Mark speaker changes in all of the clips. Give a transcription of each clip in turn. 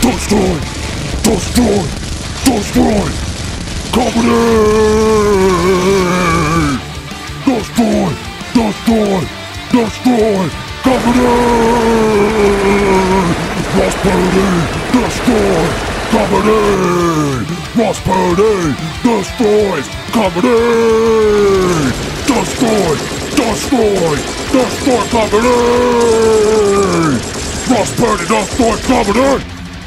Speaker 1: Destroy! Destroy! Destroy! Company! Destroy! Destroy! Destroy! Company! Prosperity! Destroy! Company! Prosperity! Destroys! Company! Destroy! Destroy! Destroy company! Prosperity! Destroy company!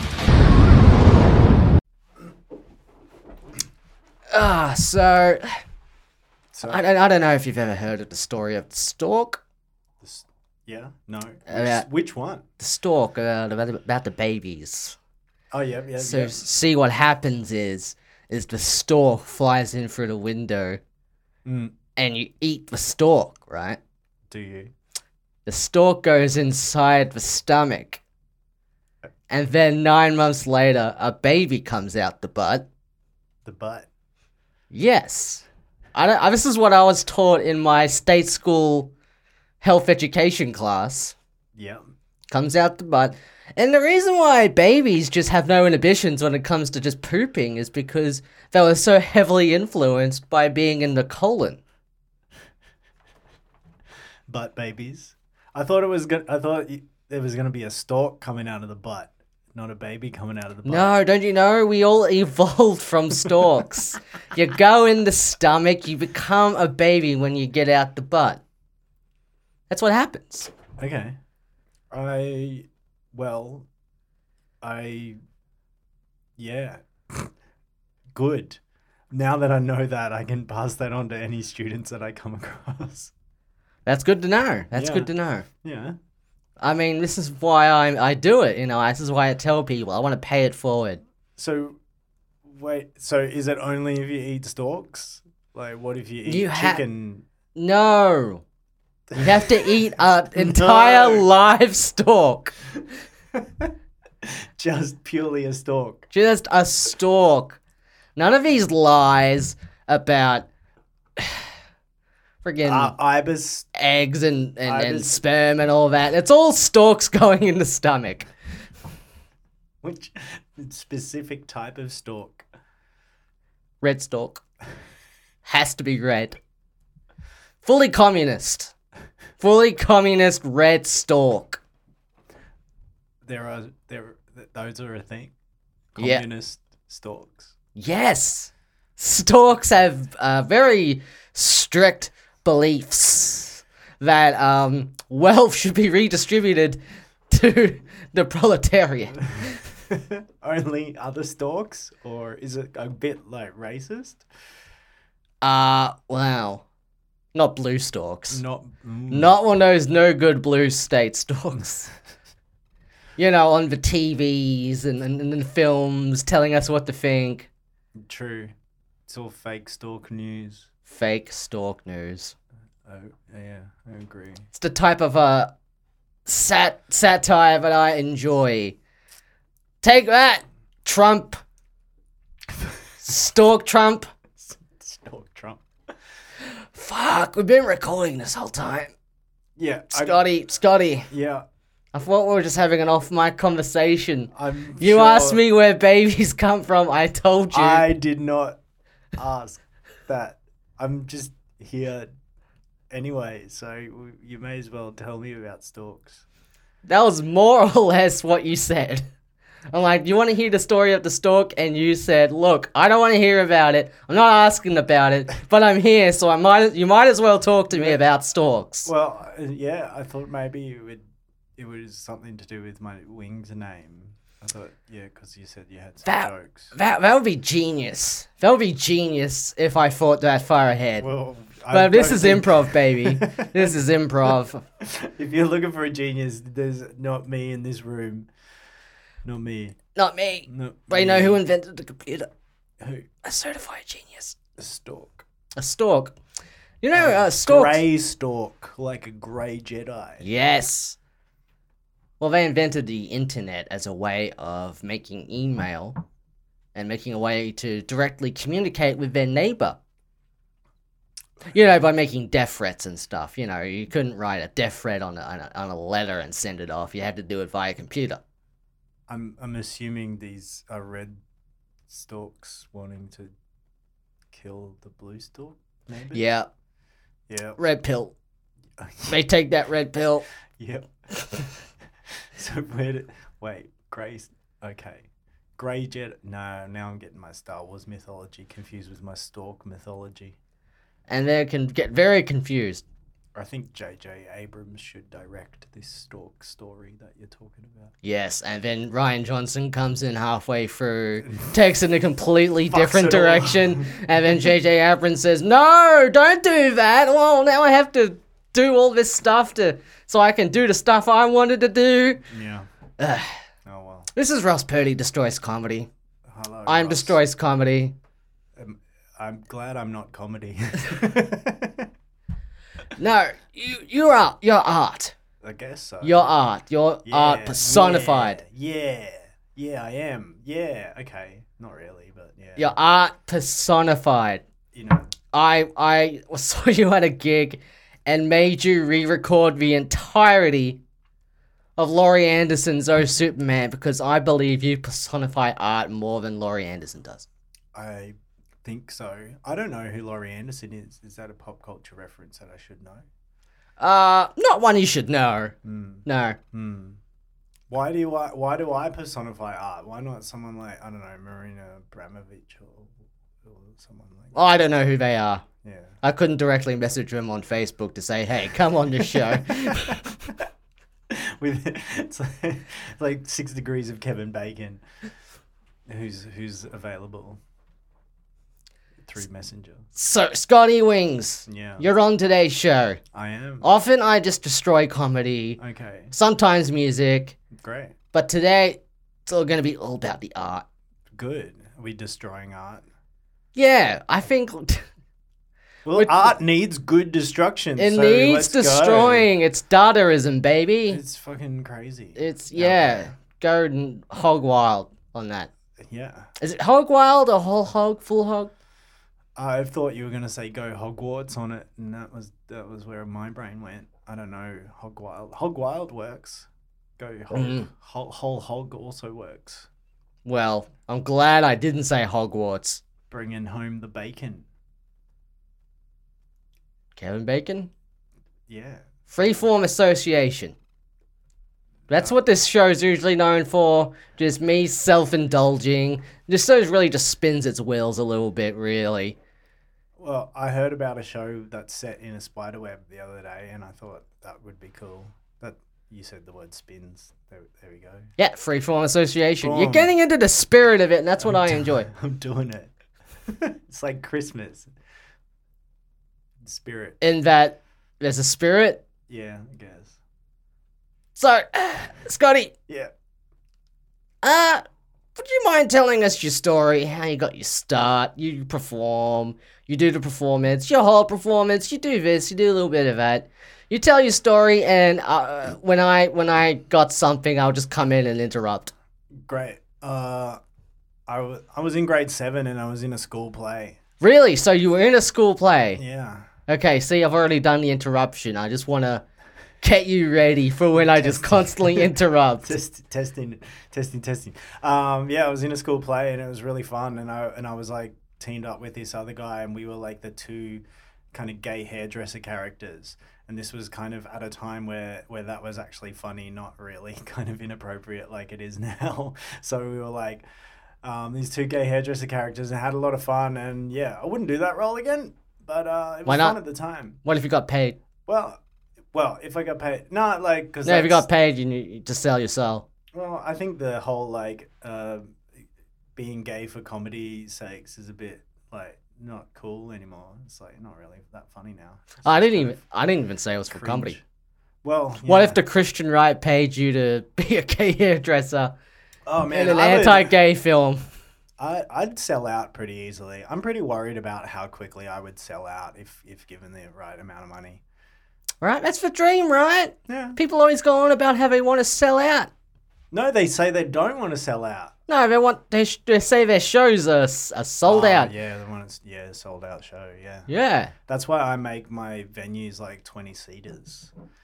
Speaker 2: So
Speaker 3: So,
Speaker 2: I don't know if you've ever heard of the story of the stork.
Speaker 3: yeah, no.
Speaker 2: Uh,
Speaker 3: Which one?
Speaker 2: The stork about the babies.
Speaker 3: Oh, yeah.
Speaker 2: So see what happens is the stork flies in through the window, and you eat the stork, right?
Speaker 3: Do you?
Speaker 2: The stork goes inside the stomach, and then 9 months later, a baby comes out the butt.
Speaker 3: The butt.
Speaker 2: Yes. This is what I was taught in my state school health education class.
Speaker 3: Yeah.
Speaker 2: Comes out the butt. And the reason why babies just have no inhibitions when it comes to just pooping is because they were so heavily influenced by being in the colon.
Speaker 3: Butt babies. I thought there was gonna be a stork coming out of the butt, not a baby coming out of the butt.
Speaker 2: No, don't you know? We all evolved from storks. You go in the stomach, you become a baby when you get out the butt. That's what happens.
Speaker 3: Okay. Yeah. Good. Now that I know that, I can pass that on to any students that I come across.
Speaker 2: That's good to know. That's
Speaker 3: Yeah.
Speaker 2: good to know.
Speaker 3: Yeah.
Speaker 2: I mean, this is why I do it, This is why I tell people. I want to pay it forward.
Speaker 3: So, wait. So, is it only if you eat storks? Like, what if you eat
Speaker 2: You ha-
Speaker 3: chicken?
Speaker 2: No. You have to eat an entire live stork.
Speaker 3: Just purely a stork.
Speaker 2: Just a stork. None of these lies about friggin'
Speaker 3: Ibis.
Speaker 2: eggs and
Speaker 3: Ibis.
Speaker 2: sperm and all that. It's all storks going in the stomach.
Speaker 3: Which specific type of stork?
Speaker 2: Red stork. Has to be red. Fully communist. Fully communist red stork.
Speaker 3: Those are a thing.
Speaker 2: Yeah.
Speaker 3: Communist storks.
Speaker 2: Yes. Storks have very strict beliefs that wealth should be redistributed to the proletariat.
Speaker 3: Only other storks? Or is it a bit like racist?
Speaker 2: Wow. Not blue storks.
Speaker 3: Not.
Speaker 2: Not one of those no good blue state storks. On the TVs and the films telling us what to think.
Speaker 3: True. It's all fake stork news.
Speaker 2: Fake stork news.
Speaker 3: Oh, yeah, I agree.
Speaker 2: It's the type of satire that I enjoy. Take that, Trump. Stork Trump.
Speaker 3: Stork Trump.
Speaker 2: Fuck, we've been recording this whole time.
Speaker 3: Yeah.
Speaker 2: Scotty.
Speaker 3: Yeah.
Speaker 2: I thought we were just having an off-mic conversation. You
Speaker 3: sure
Speaker 2: asked me where babies come from. I told you.
Speaker 3: I did not ask that. I'm just here anyway, so you may as well tell me about storks.
Speaker 2: That was more or less what you said. I'm like, you want to hear the story of the stork? And you said, look, I don't want to hear about it. I'm not asking about it, but I'm here, so you might as well talk to me about storks.
Speaker 3: Well, yeah, I thought maybe it was something to do with my wings name. I thought, yeah, because you said you had some jokes.
Speaker 2: That would be genius. That would be genius if I thought that far ahead.
Speaker 3: Well,
Speaker 2: but this is improv, baby. This is improv.
Speaker 3: If you're looking for a genius, there's not me in this room. Not me.
Speaker 2: Not me.
Speaker 3: No,
Speaker 2: But you know who invented the computer?
Speaker 3: Who?
Speaker 2: A certified genius.
Speaker 3: A stork.
Speaker 2: A stork. You know, storks.
Speaker 3: Grey stork, like a grey Jedi.
Speaker 2: Yes. Well, they invented the internet as a way of making email and making a way to directly communicate with their neighbor. By making death threats and stuff. You couldn't write a death threat on a letter and send it off. You had to do it via computer.
Speaker 3: I'm assuming these are red storks wanting to kill the blue stork. Maybe.
Speaker 2: Yeah,
Speaker 3: Yeah.
Speaker 2: red pill. They take that red pill.
Speaker 3: Yep. So Grey. Okay. Grey Jet. No, now I'm getting my Star Wars mythology confused with my stork mythology.
Speaker 2: And they can get very confused.
Speaker 3: I think J.J. Abrams should direct this stork story that you're talking about.
Speaker 2: Yes, and then Ryan Johnson comes in halfway through, takes in a completely
Speaker 3: Fucks
Speaker 2: different
Speaker 3: it all.
Speaker 2: direction, and then J.J. Abrams says, "No, don't do that. Well, now I have to do all this stuff so I can do the stuff I wanted to do."
Speaker 3: Yeah.
Speaker 2: Ugh.
Speaker 3: Oh well.
Speaker 2: This is Ross Purdy Destroys Comedy.
Speaker 3: Hello.
Speaker 2: I'm
Speaker 3: Ross.
Speaker 2: Destroys Comedy.
Speaker 3: I'm glad I'm not comedy.
Speaker 2: No, you're art.
Speaker 3: I guess so.
Speaker 2: Your art. Your art personified.
Speaker 3: Yeah, I am. Yeah, okay. Not really, but yeah.
Speaker 2: Your art personified.
Speaker 3: You know.
Speaker 2: I saw you at a gig and made you re-record the entirety of Laurie Anderson's Oh Superman because I believe you personify art more than Laurie Anderson does.
Speaker 3: I think so. I don't know who Laurie Anderson is. Is that a pop culture reference that I should know?
Speaker 2: Not one you should know. No.
Speaker 3: Why do I personify art? Why not someone like, I don't know, Marina Abramovich or someone like that?
Speaker 2: I don't know who they are.
Speaker 3: Yeah.
Speaker 2: I couldn't directly message them on Facebook to say, "Hey, come on the show."
Speaker 3: It's like 6 degrees of Kevin Bacon, who's available through Messenger.
Speaker 2: So, Scotty Wings,
Speaker 3: Yeah,
Speaker 2: you're on today's show.
Speaker 3: I am.
Speaker 2: Often I just destroy comedy,
Speaker 3: Okay,
Speaker 2: sometimes music,
Speaker 3: great,
Speaker 2: but today it's all going to be all about the art.
Speaker 3: good. Are we destroying art?
Speaker 2: Yeah, I think
Speaker 3: Well, art needs good destruction.
Speaker 2: it
Speaker 3: so
Speaker 2: needs
Speaker 3: let's go.
Speaker 2: destroying. It's Dadaism, baby.
Speaker 3: It's fucking crazy.
Speaker 2: It's,
Speaker 3: out
Speaker 2: yeah, go and hog wild on that.
Speaker 3: there. Yeah.
Speaker 2: Is it hog wild or whole hog, full hog?
Speaker 3: I thought you were gonna say go Hogwarts on it, and that was where my brain went. I don't know. Hog wild. Hog wild works. Go hog. Whole hog also works.
Speaker 2: Well, I'm glad I didn't say Hogwarts.
Speaker 3: Bringing home the bacon.
Speaker 2: Kevin Bacon?
Speaker 3: Yeah.
Speaker 2: Freeform association. That's what this show's usually known for. Just me self-indulging. This show really just spins its wheels a little bit, really.
Speaker 3: Well, I heard about a show that's set in a spider web the other day, and I thought that would be cool. That you said the word spins. There we go.
Speaker 2: Yeah, freeform association. You're
Speaker 3: Boom.
Speaker 2: getting into the spirit of it, and that's what I enjoy.
Speaker 3: I'm doing it. It's like Christmas. Spirit.
Speaker 2: In that there's a spirit.
Speaker 3: Yeah, I guess.
Speaker 2: So, Scotty,
Speaker 3: Yeah.
Speaker 2: would you mind telling us your story? How you got your start? You perform. You do the performance. Your whole performance. You do this. You do a little bit of that. You tell your story, and when I got something, I'll just come in and interrupt.
Speaker 3: Great. I was in grade 7 and I was in a school play.
Speaker 2: Really? So you were in a school play?
Speaker 3: Yeah.
Speaker 2: Okay, see, I've already done the interruption. I just want to get you ready for when I just constantly interrupt.
Speaker 3: Testing. Yeah, I was in a school play and it was really fun, and I was like teamed up with this other guy, and we were like the two kind of gay hairdresser characters. And this was kind of at a time where that was actually funny, not really kind of inappropriate like it is now. So we were like these two gay hairdresser characters and had a lot of fun. And yeah, I wouldn't do that role again, but it was fun at the time.
Speaker 2: What if you got paid?
Speaker 3: Well, if I got paid, not like because
Speaker 2: No, if you got paid, you need to sell your soul.
Speaker 3: Well, I think the whole like being gay for comedy's sakes is a bit like not cool anymore. It's like not really that funny now.
Speaker 2: I didn't even say it was for
Speaker 3: Cringe.
Speaker 2: comedy.
Speaker 3: Well,
Speaker 2: What
Speaker 3: yeah.
Speaker 2: if the Christian right paid you to be a gay hairdresser
Speaker 3: Oh man,
Speaker 2: in an
Speaker 3: I would-
Speaker 2: anti-gay film?
Speaker 3: I'd sell out pretty easily. I'm pretty worried about how quickly I would sell out if given the right amount of money.
Speaker 2: Right? That's the dream, right?
Speaker 3: Yeah.
Speaker 2: People always go on about how they want to sell out.
Speaker 3: No, they say they don't want to sell out.
Speaker 2: No, they say their shows are sold out.
Speaker 3: Yeah, they want to, sold out show. Yeah.
Speaker 2: Yeah.
Speaker 3: That's why I make my venues like 20 seaters.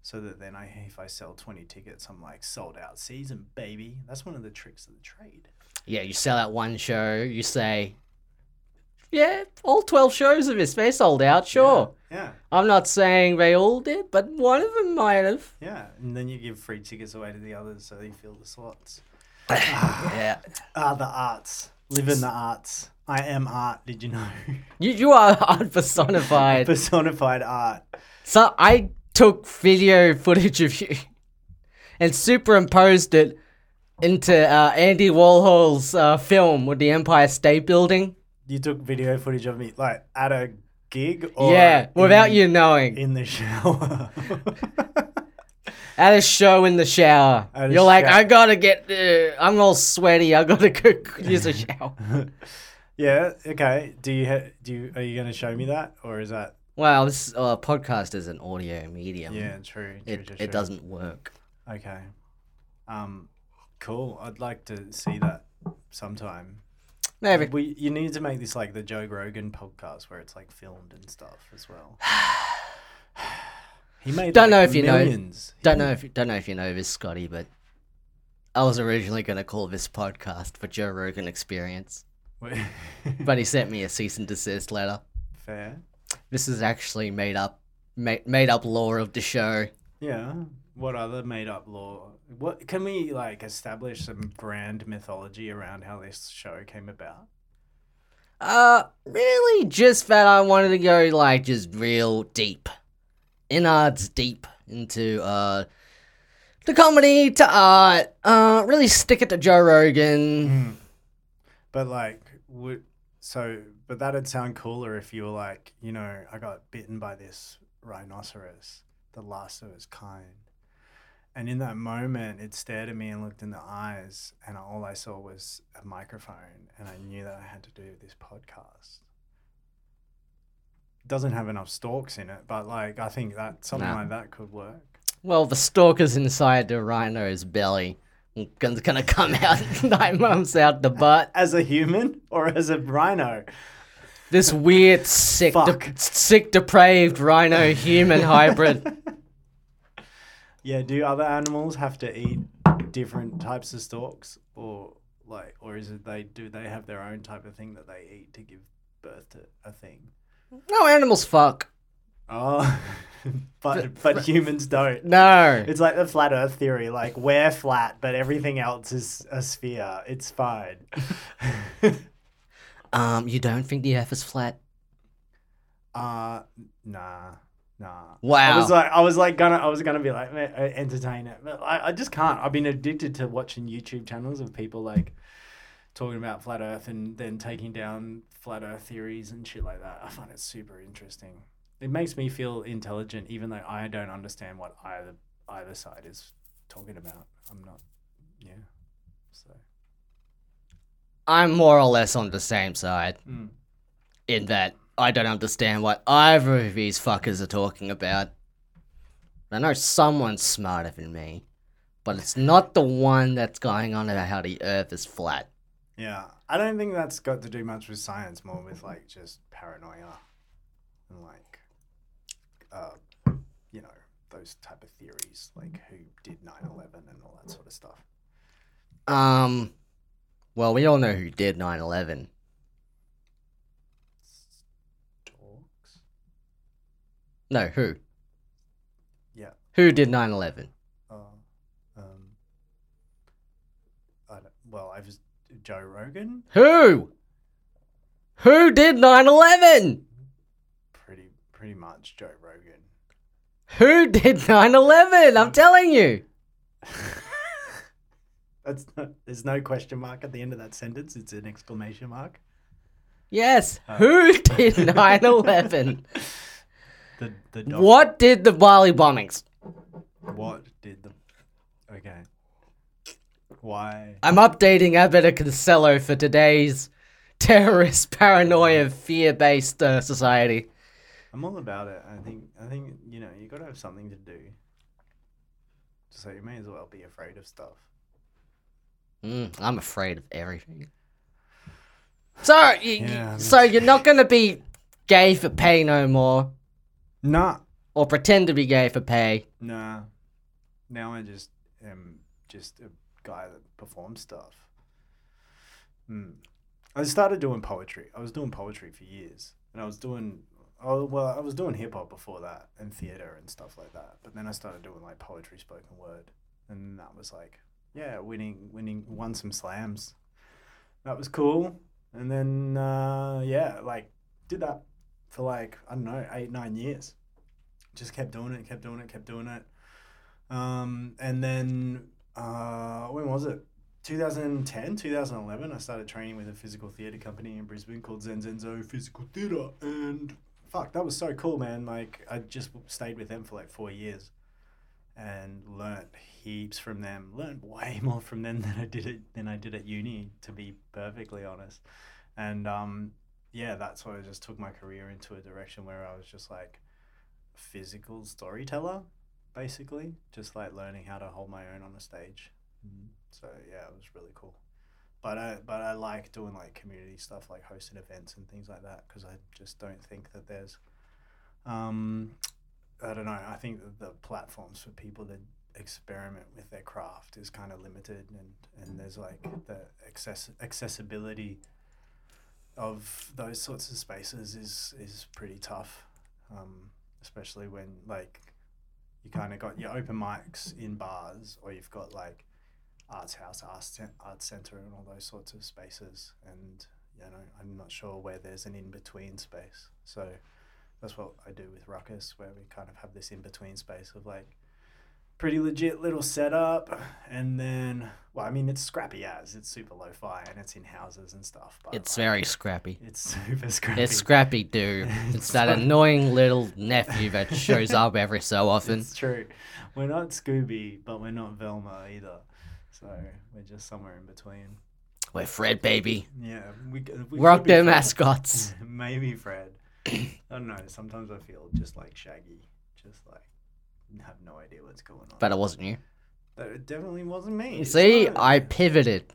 Speaker 3: so that then if I sell 20 tickets, I'm like sold out season, baby. That's one of the tricks of the trade.
Speaker 2: Yeah, you sell out one show, you say, yeah, all 12 shows of this, they sold out, sure.
Speaker 3: Yeah.
Speaker 2: I'm not saying they all did, but one of them might have.
Speaker 3: Yeah, and then you give free tickets away to the others so you fill the slots.
Speaker 2: Yeah.
Speaker 3: The arts. Live in the arts. I am art, did you know?
Speaker 2: You are art personified.
Speaker 3: Personified art.
Speaker 2: So I took video footage of you and superimposed it into Andy Warhol's film with the Empire State Building.
Speaker 3: You took video footage of me, like, at a gig? Or
Speaker 2: Yeah, without you knowing.
Speaker 3: In the shower.
Speaker 2: At a show in the shower.
Speaker 3: At a
Speaker 2: You're like,
Speaker 3: shower.
Speaker 2: I gotta get, I'm all sweaty, I gotta go use a shower.
Speaker 3: Yeah, okay. Are you going to show me that? Or is that...
Speaker 2: Well, this podcast is an audio medium.
Speaker 3: Yeah, true.
Speaker 2: It doesn't work.
Speaker 3: Okay. Cool. I'd like to see that sometime.
Speaker 2: Maybe.
Speaker 3: You need to make this like the Joe Rogan podcast where it's like filmed and stuff as well. He made
Speaker 2: Don't
Speaker 3: like
Speaker 2: know if you
Speaker 3: millions.
Speaker 2: Don't know if you know this, Scotty, but I was originally going to call this podcast the Joe Rogan Experience, but he sent me a cease and desist letter.
Speaker 3: Fair.
Speaker 2: This is actually made up lore of the show.
Speaker 3: Yeah. What other made up lore? What can we like establish some grand mythology around how this show came about?
Speaker 2: Really just that I wanted to go like just real deep. Innards deep into the comedy to art. Really stick it to Joe Rogan.
Speaker 3: But like but that'd sound cooler if you were like, you know, I got bitten by this rhinoceros, the last of its kind. And in that moment, it stared at me and looked in the eyes, and all I saw was a microphone, and I knew that I had to do this podcast. It doesn't have enough stalks in it, but like I think that something like that could work.
Speaker 2: Well, the stalker's inside the rhino's belly. It's gonna come out 9 months out the butt.
Speaker 3: As a human or as a rhino?
Speaker 2: This weird, sick, depraved rhino-human hybrid.
Speaker 3: Yeah, do other animals have to eat different types of stalks, or is it do they have their own type of thing that they eat to give birth to a thing?
Speaker 2: No, animals fuck.
Speaker 3: Oh, but humans don't.
Speaker 2: No.
Speaker 3: It's like the flat Earth theory. Like we're flat, but everything else is a sphere. It's fine.
Speaker 2: You don't think the Earth is flat?
Speaker 3: Nah.
Speaker 2: Wow.
Speaker 3: I was gonna be like, entertain it, but I just can't. I've been addicted to watching YouTube channels of people like talking about flat Earth and then taking down flat Earth theories and shit like that. I find it super interesting. It makes me feel intelligent, even though I don't understand what either side is talking about. I'm not, yeah. So
Speaker 2: I'm more or less on the same side in that I don't understand what either of these fuckers are talking about. I know someone's smarter than me, but it's not the one that's going on about how the Earth is flat.
Speaker 3: Yeah, I don't think that's got to do much with science, more with like just paranoia and like, you know, those type of theories, like who did 9/11 and all that sort of stuff.
Speaker 2: Well, we all know who did 9/11.
Speaker 3: Storks?
Speaker 2: No, who?
Speaker 3: Yeah.
Speaker 2: Who did 9/11?
Speaker 3: I was Joe Rogan.
Speaker 2: Who? Who did 9/11?
Speaker 3: Pretty much Joe Rogan.
Speaker 2: Who did 9/11? I'm telling you.
Speaker 3: There's no question mark at the end of that sentence. It's an exclamation mark.
Speaker 2: Yes. Who did 9/11?
Speaker 3: The
Speaker 2: What did the Bali bombings?
Speaker 3: What did the... Okay. Why?
Speaker 2: I'm updating Abbott Costello for today's terrorist paranoia fear-based society.
Speaker 3: I'm all about it. I think you know, you got to have something to do. So you may as well be afraid of stuff.
Speaker 2: I'm afraid of everything. So you're not gonna be gay for pay no more.
Speaker 3: Nah.
Speaker 2: Or pretend to be gay for pay.
Speaker 3: Nah. Now I just am just a guy that performs stuff. I started doing poetry. I was doing poetry for years. And I was doing hip hop before that and theater and stuff like that. But then I started doing like poetry, spoken word. And that was like, yeah, won some slams. That was cool. And then, did that for like, I don't know, 8-9 years. Just kept doing it. And then, when was it? 2010, 2011, I started training with a physical theatre company in Brisbane called Zenzenzo Physical Theatre. And fuck, that was so cool, man. Like, I just stayed with them for like 4 years and learnt heaps from them. Learned way more from them than I did at uni, to be perfectly honest. And that's why I just took my career into a direction where I was just like a physical storyteller, basically, just like learning how to hold my own on a stage. So yeah, it was really cool. But I like doing like community stuff, like hosting events and things like that, because I just don't think that there's I don't know, I think that the platforms for people to experiment with their craft is kind of limited, and there's like the accessibility of those sorts of spaces is pretty tough, especially when like you kind of got your open mics in bars, or you've got like Arts House, Arts Centre and all those sorts of spaces, and you know, I'm not sure where there's an in-between space. So that's what I do with Ruckus, where we kind of have this in-between space of like pretty legit little setup, and then, well, I mean, it's scrappy as, it's super lo-fi and it's in houses and stuff. But
Speaker 2: It's very scrappy.
Speaker 3: It's super scrappy.
Speaker 2: It's scrappy, dude. It's that annoying little nephew that shows up every so often.
Speaker 3: It's true. We're not Scooby, but we're not Velma either. So we're just somewhere in between.
Speaker 2: We're Fred, baby.
Speaker 3: Yeah. We
Speaker 2: Rock
Speaker 3: could be
Speaker 2: their
Speaker 3: Fred.
Speaker 2: mascots.
Speaker 3: Maybe Fred. I don't know. Sometimes I feel just like Shaggy. Just like, have no idea what's going on.
Speaker 2: But it wasn't you.
Speaker 3: But it definitely wasn't me.
Speaker 2: You see, I pivoted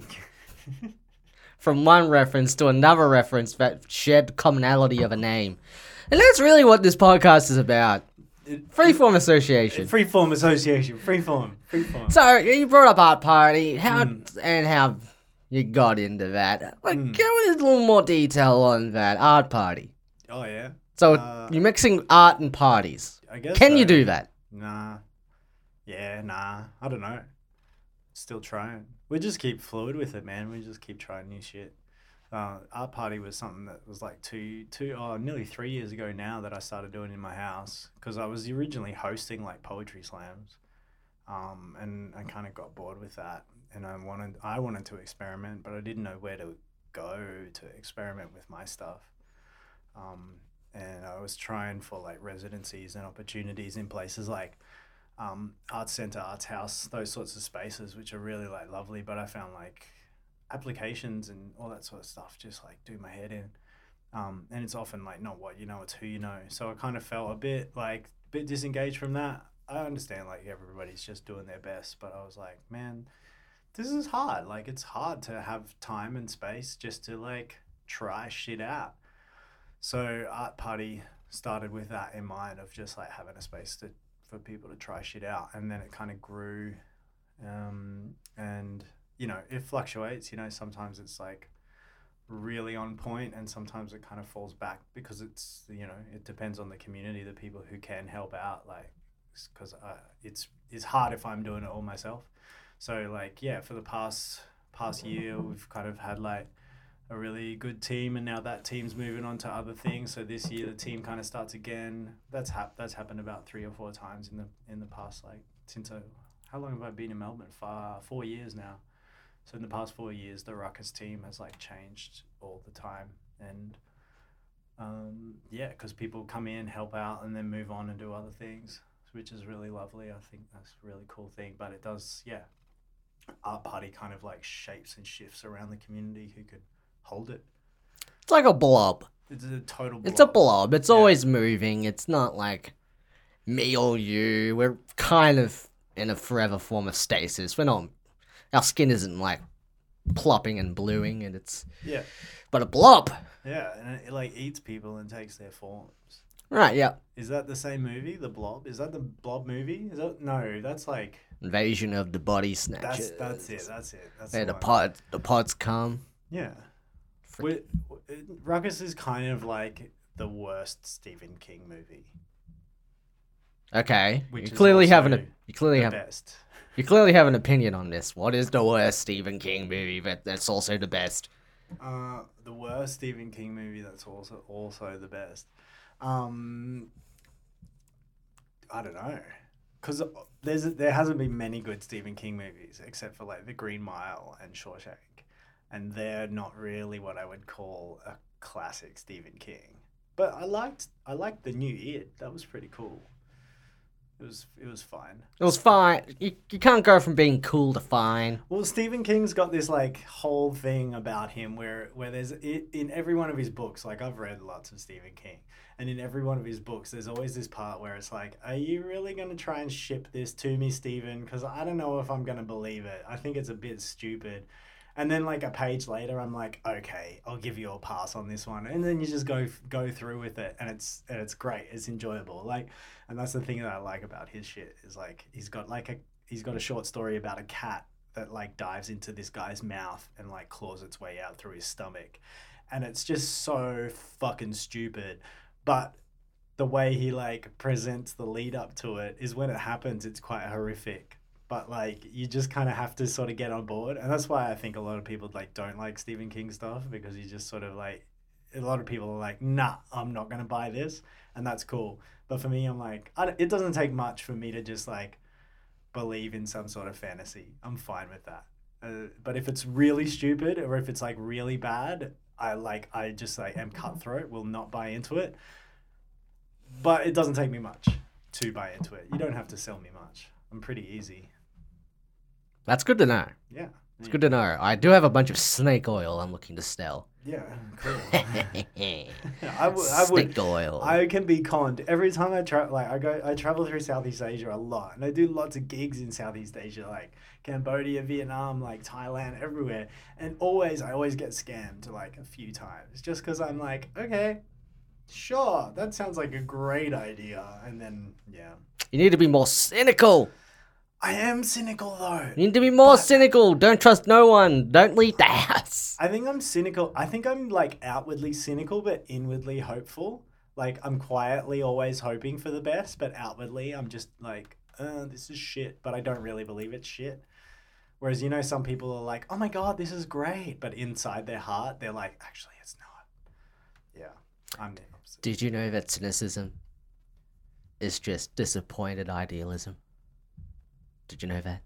Speaker 2: from one reference to another reference that shared commonality of a name. And that's really what this podcast is about. Freeform association.
Speaker 3: Freeform association. Freeform.
Speaker 2: So, you brought up Art Party, how you got into that. Like, go into a little more detail on that, Art Party.
Speaker 3: Oh, yeah?
Speaker 2: So, you're mixing art and parties.
Speaker 3: I guess
Speaker 2: Can
Speaker 3: so.
Speaker 2: you do that?
Speaker 3: Nah. Yeah, nah. I don't know. Still trying. We just keep fluid with it, man. We just keep trying new shit. Art Party was something that was like nearly 3 years ago now that I started doing in my house, because I was originally hosting like poetry slams, and I kind of got bored with that, and I wanted to experiment, but I didn't know where to go to experiment with my stuff, and I was trying for like residencies and opportunities in places like Arts Centre, Arts House, those sorts of spaces, which are really like lovely, but I found like applications and all that sort of stuff just like do my head in, and it's often like not what you know, it's who you know. So I kind of felt a bit disengaged from that. I understand like everybody's just doing their best, but I was like, man, this is hard. Like, it's hard to have time and space just to like try shit out. So Art Party started with that in mind, of just like having a space for people to try shit out, and then it kind of grew, and you know, it fluctuates. You know, sometimes it's like really on point, and sometimes it kind of falls back, because it's, you know, it depends on the community, the people who can help out, like, because it's hard if I'm doing it all myself. So like, yeah, for the past year, we've kind of had like a really good team, and now that team's moving on to other things. So this year the team kind of starts again. That's happened about 3 or 4 times in the past, like, since how long have I been in Melbourne? 4 years now. So in the past 4 years, the Ruckus team has like changed all the time, and because people come in, help out, and then move on and do other things, which is really lovely. I think that's a really cool thing. But it does, Art Party kind of like shapes and shifts around the community who could hold it.
Speaker 2: It's like a blob.
Speaker 3: It's a total blob.
Speaker 2: It's a blob. It's always moving. It's not like me or you. We're kind of in a forever form of stasis. Our skin isn't like plopping and bluing, and it's...
Speaker 3: Yeah.
Speaker 2: But a blob.
Speaker 3: Yeah, and it like eats people and takes their forms.
Speaker 2: Right, yeah.
Speaker 3: Is that the same movie, The Blob? Is that the Blob movie? Is that no? That's like
Speaker 2: Invasion of the Body Snatchers.
Speaker 3: that's it. That's it. That's
Speaker 2: Where
Speaker 3: the
Speaker 2: the
Speaker 3: one.
Speaker 2: pods come.
Speaker 3: Yeah.
Speaker 2: Frick.
Speaker 3: Ruckus is kind of like the worst Stephen King movie.
Speaker 2: Okay.
Speaker 3: Which
Speaker 2: You
Speaker 3: is
Speaker 2: clearly
Speaker 3: also
Speaker 2: have you clearly
Speaker 3: The
Speaker 2: have
Speaker 3: best.
Speaker 2: you clearly have an opinion on this. What is the worst Stephen King movie that's also the best?
Speaker 3: The worst Stephen King movie that's also the best. I don't know, because there hasn't been many good Stephen King movies except for like The Green Mile and Shawshank, and they're not really what I would call a classic Stephen King. But I liked the new It. That was pretty cool. It was fine.
Speaker 2: It was fine. You can't go from being cool to fine.
Speaker 3: Well, Stephen King's got this like whole thing about him where there's in every one of his books, like I've read lots of Stephen King, and in every one of his books there's always this part where it's like, are you really going to try and ship this to me, Stephen? Because I don't know if I'm going to believe it. I think it's a bit stupid. And then like a page later, I'm like, okay, I'll give you a pass on this one. And then you just go through with it, and it's great. It's enjoyable. Like, and that's the thing that I like about his shit is like he's got a short story about a cat that like dives into this guy's mouth and like claws its way out through his stomach, and it's just so fucking stupid. But the way he like presents the lead up to it is when it happens, it's quite horrific. But like you just kind of have to sort of get on board, and that's why I think a lot of people like don't like Stephen King stuff, because you just sort of like, a lot of people are like, nah, I'm not gonna buy this, and that's cool. But for me, I'm like, it doesn't take much for me to just like believe in some sort of fantasy. I'm fine with that. But if it's really stupid or if it's like really bad, I just like am cutthroat, will not buy into it. But it doesn't take me much to buy into it. You don't have to sell me much. I'm pretty easy.
Speaker 2: That's good to know.
Speaker 3: Yeah.
Speaker 2: It's good to know. I do have a bunch of snake oil I'm looking to sell.
Speaker 3: Yeah, cool. I would.
Speaker 2: Snake oil.
Speaker 3: I can be conned every time I travel. Like I travel through Southeast Asia a lot, and I do lots of gigs in Southeast Asia, like Cambodia, Vietnam, like Thailand, everywhere. And I always get scammed like a few times, just because I'm like, okay, sure, that sounds like a great idea, and then yeah.
Speaker 2: You need to be more cynical.
Speaker 3: I am cynical though.
Speaker 2: You need to be more cynical. Don't trust no one. Don't leave the house.
Speaker 3: I think I'm cynical. I think I'm like outwardly cynical, but inwardly hopeful. Like I'm quietly always hoping for the best, but outwardly I'm just like, this is shit, but I don't really believe it's shit. Whereas, some people are like, oh my God, this is great. But inside their heart, they're like, actually, it's not. Yeah, I'm the opposite.
Speaker 2: Did you know that cynicism is just disappointed idealism? Did you know that?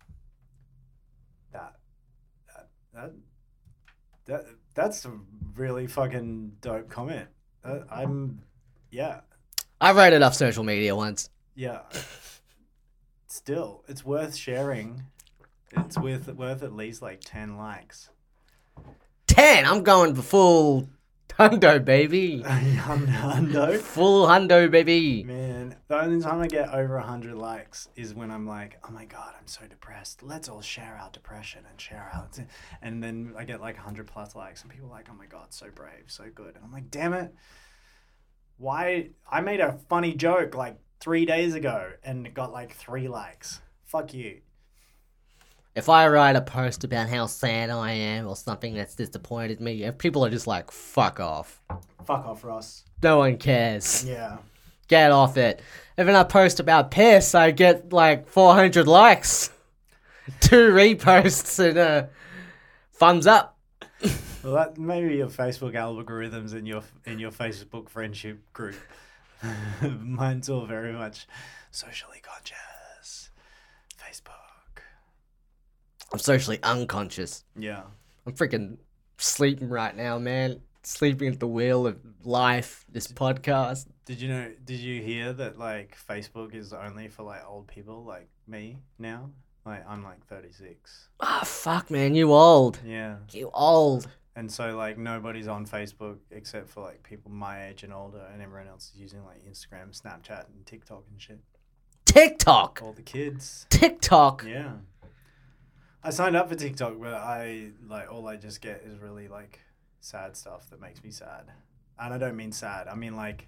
Speaker 3: That's a really fucking dope comment. Yeah.
Speaker 2: I wrote it off social media once.
Speaker 3: Yeah. Still, it's worth sharing. It's worth at least like 10 likes.
Speaker 2: 10! I'm going for full hundo, baby.
Speaker 3: Hundo?
Speaker 2: Full hundo, baby.
Speaker 3: Man, the only time I get over 100 likes is when I'm like, oh my God, I'm so depressed. Let's all share our depression and share our... And then I get like 100 plus likes and people are like, oh my God, so brave, so good. And I'm like, damn it. Why? I made a funny joke like 3 days ago and it got like 3 likes. Fuck you.
Speaker 2: If I write a post about how sad I am or something that's disappointed me, people are just like, fuck off.
Speaker 3: Fuck off, Ross.
Speaker 2: No one cares.
Speaker 3: Yeah.
Speaker 2: Get off it. If I post about piss, I get like 400 likes, 2 reposts, and a thumbs up.
Speaker 3: Well, that maybe your Facebook algorithms and your Facebook friendship group. Mine's all very much socially conscious. Facebook.
Speaker 2: I'm socially unconscious.
Speaker 3: Yeah.
Speaker 2: I'm freaking sleeping right now, man. Sleeping at the wheel of life, this podcast.
Speaker 3: Did you hear that like Facebook is only for like old people like me now? Like I'm like 36.
Speaker 2: Ah, fuck, man, you old.
Speaker 3: Yeah.
Speaker 2: You old.
Speaker 3: And so like nobody's on Facebook except for like people my age and older, and everyone else is using like Instagram, Snapchat, and TikTok and shit.
Speaker 2: TikTok.
Speaker 3: All the kids.
Speaker 2: TikTok.
Speaker 3: Yeah. I signed up for TikTok, but all I just get is really like sad stuff that makes me sad. And I don't mean sad. I mean like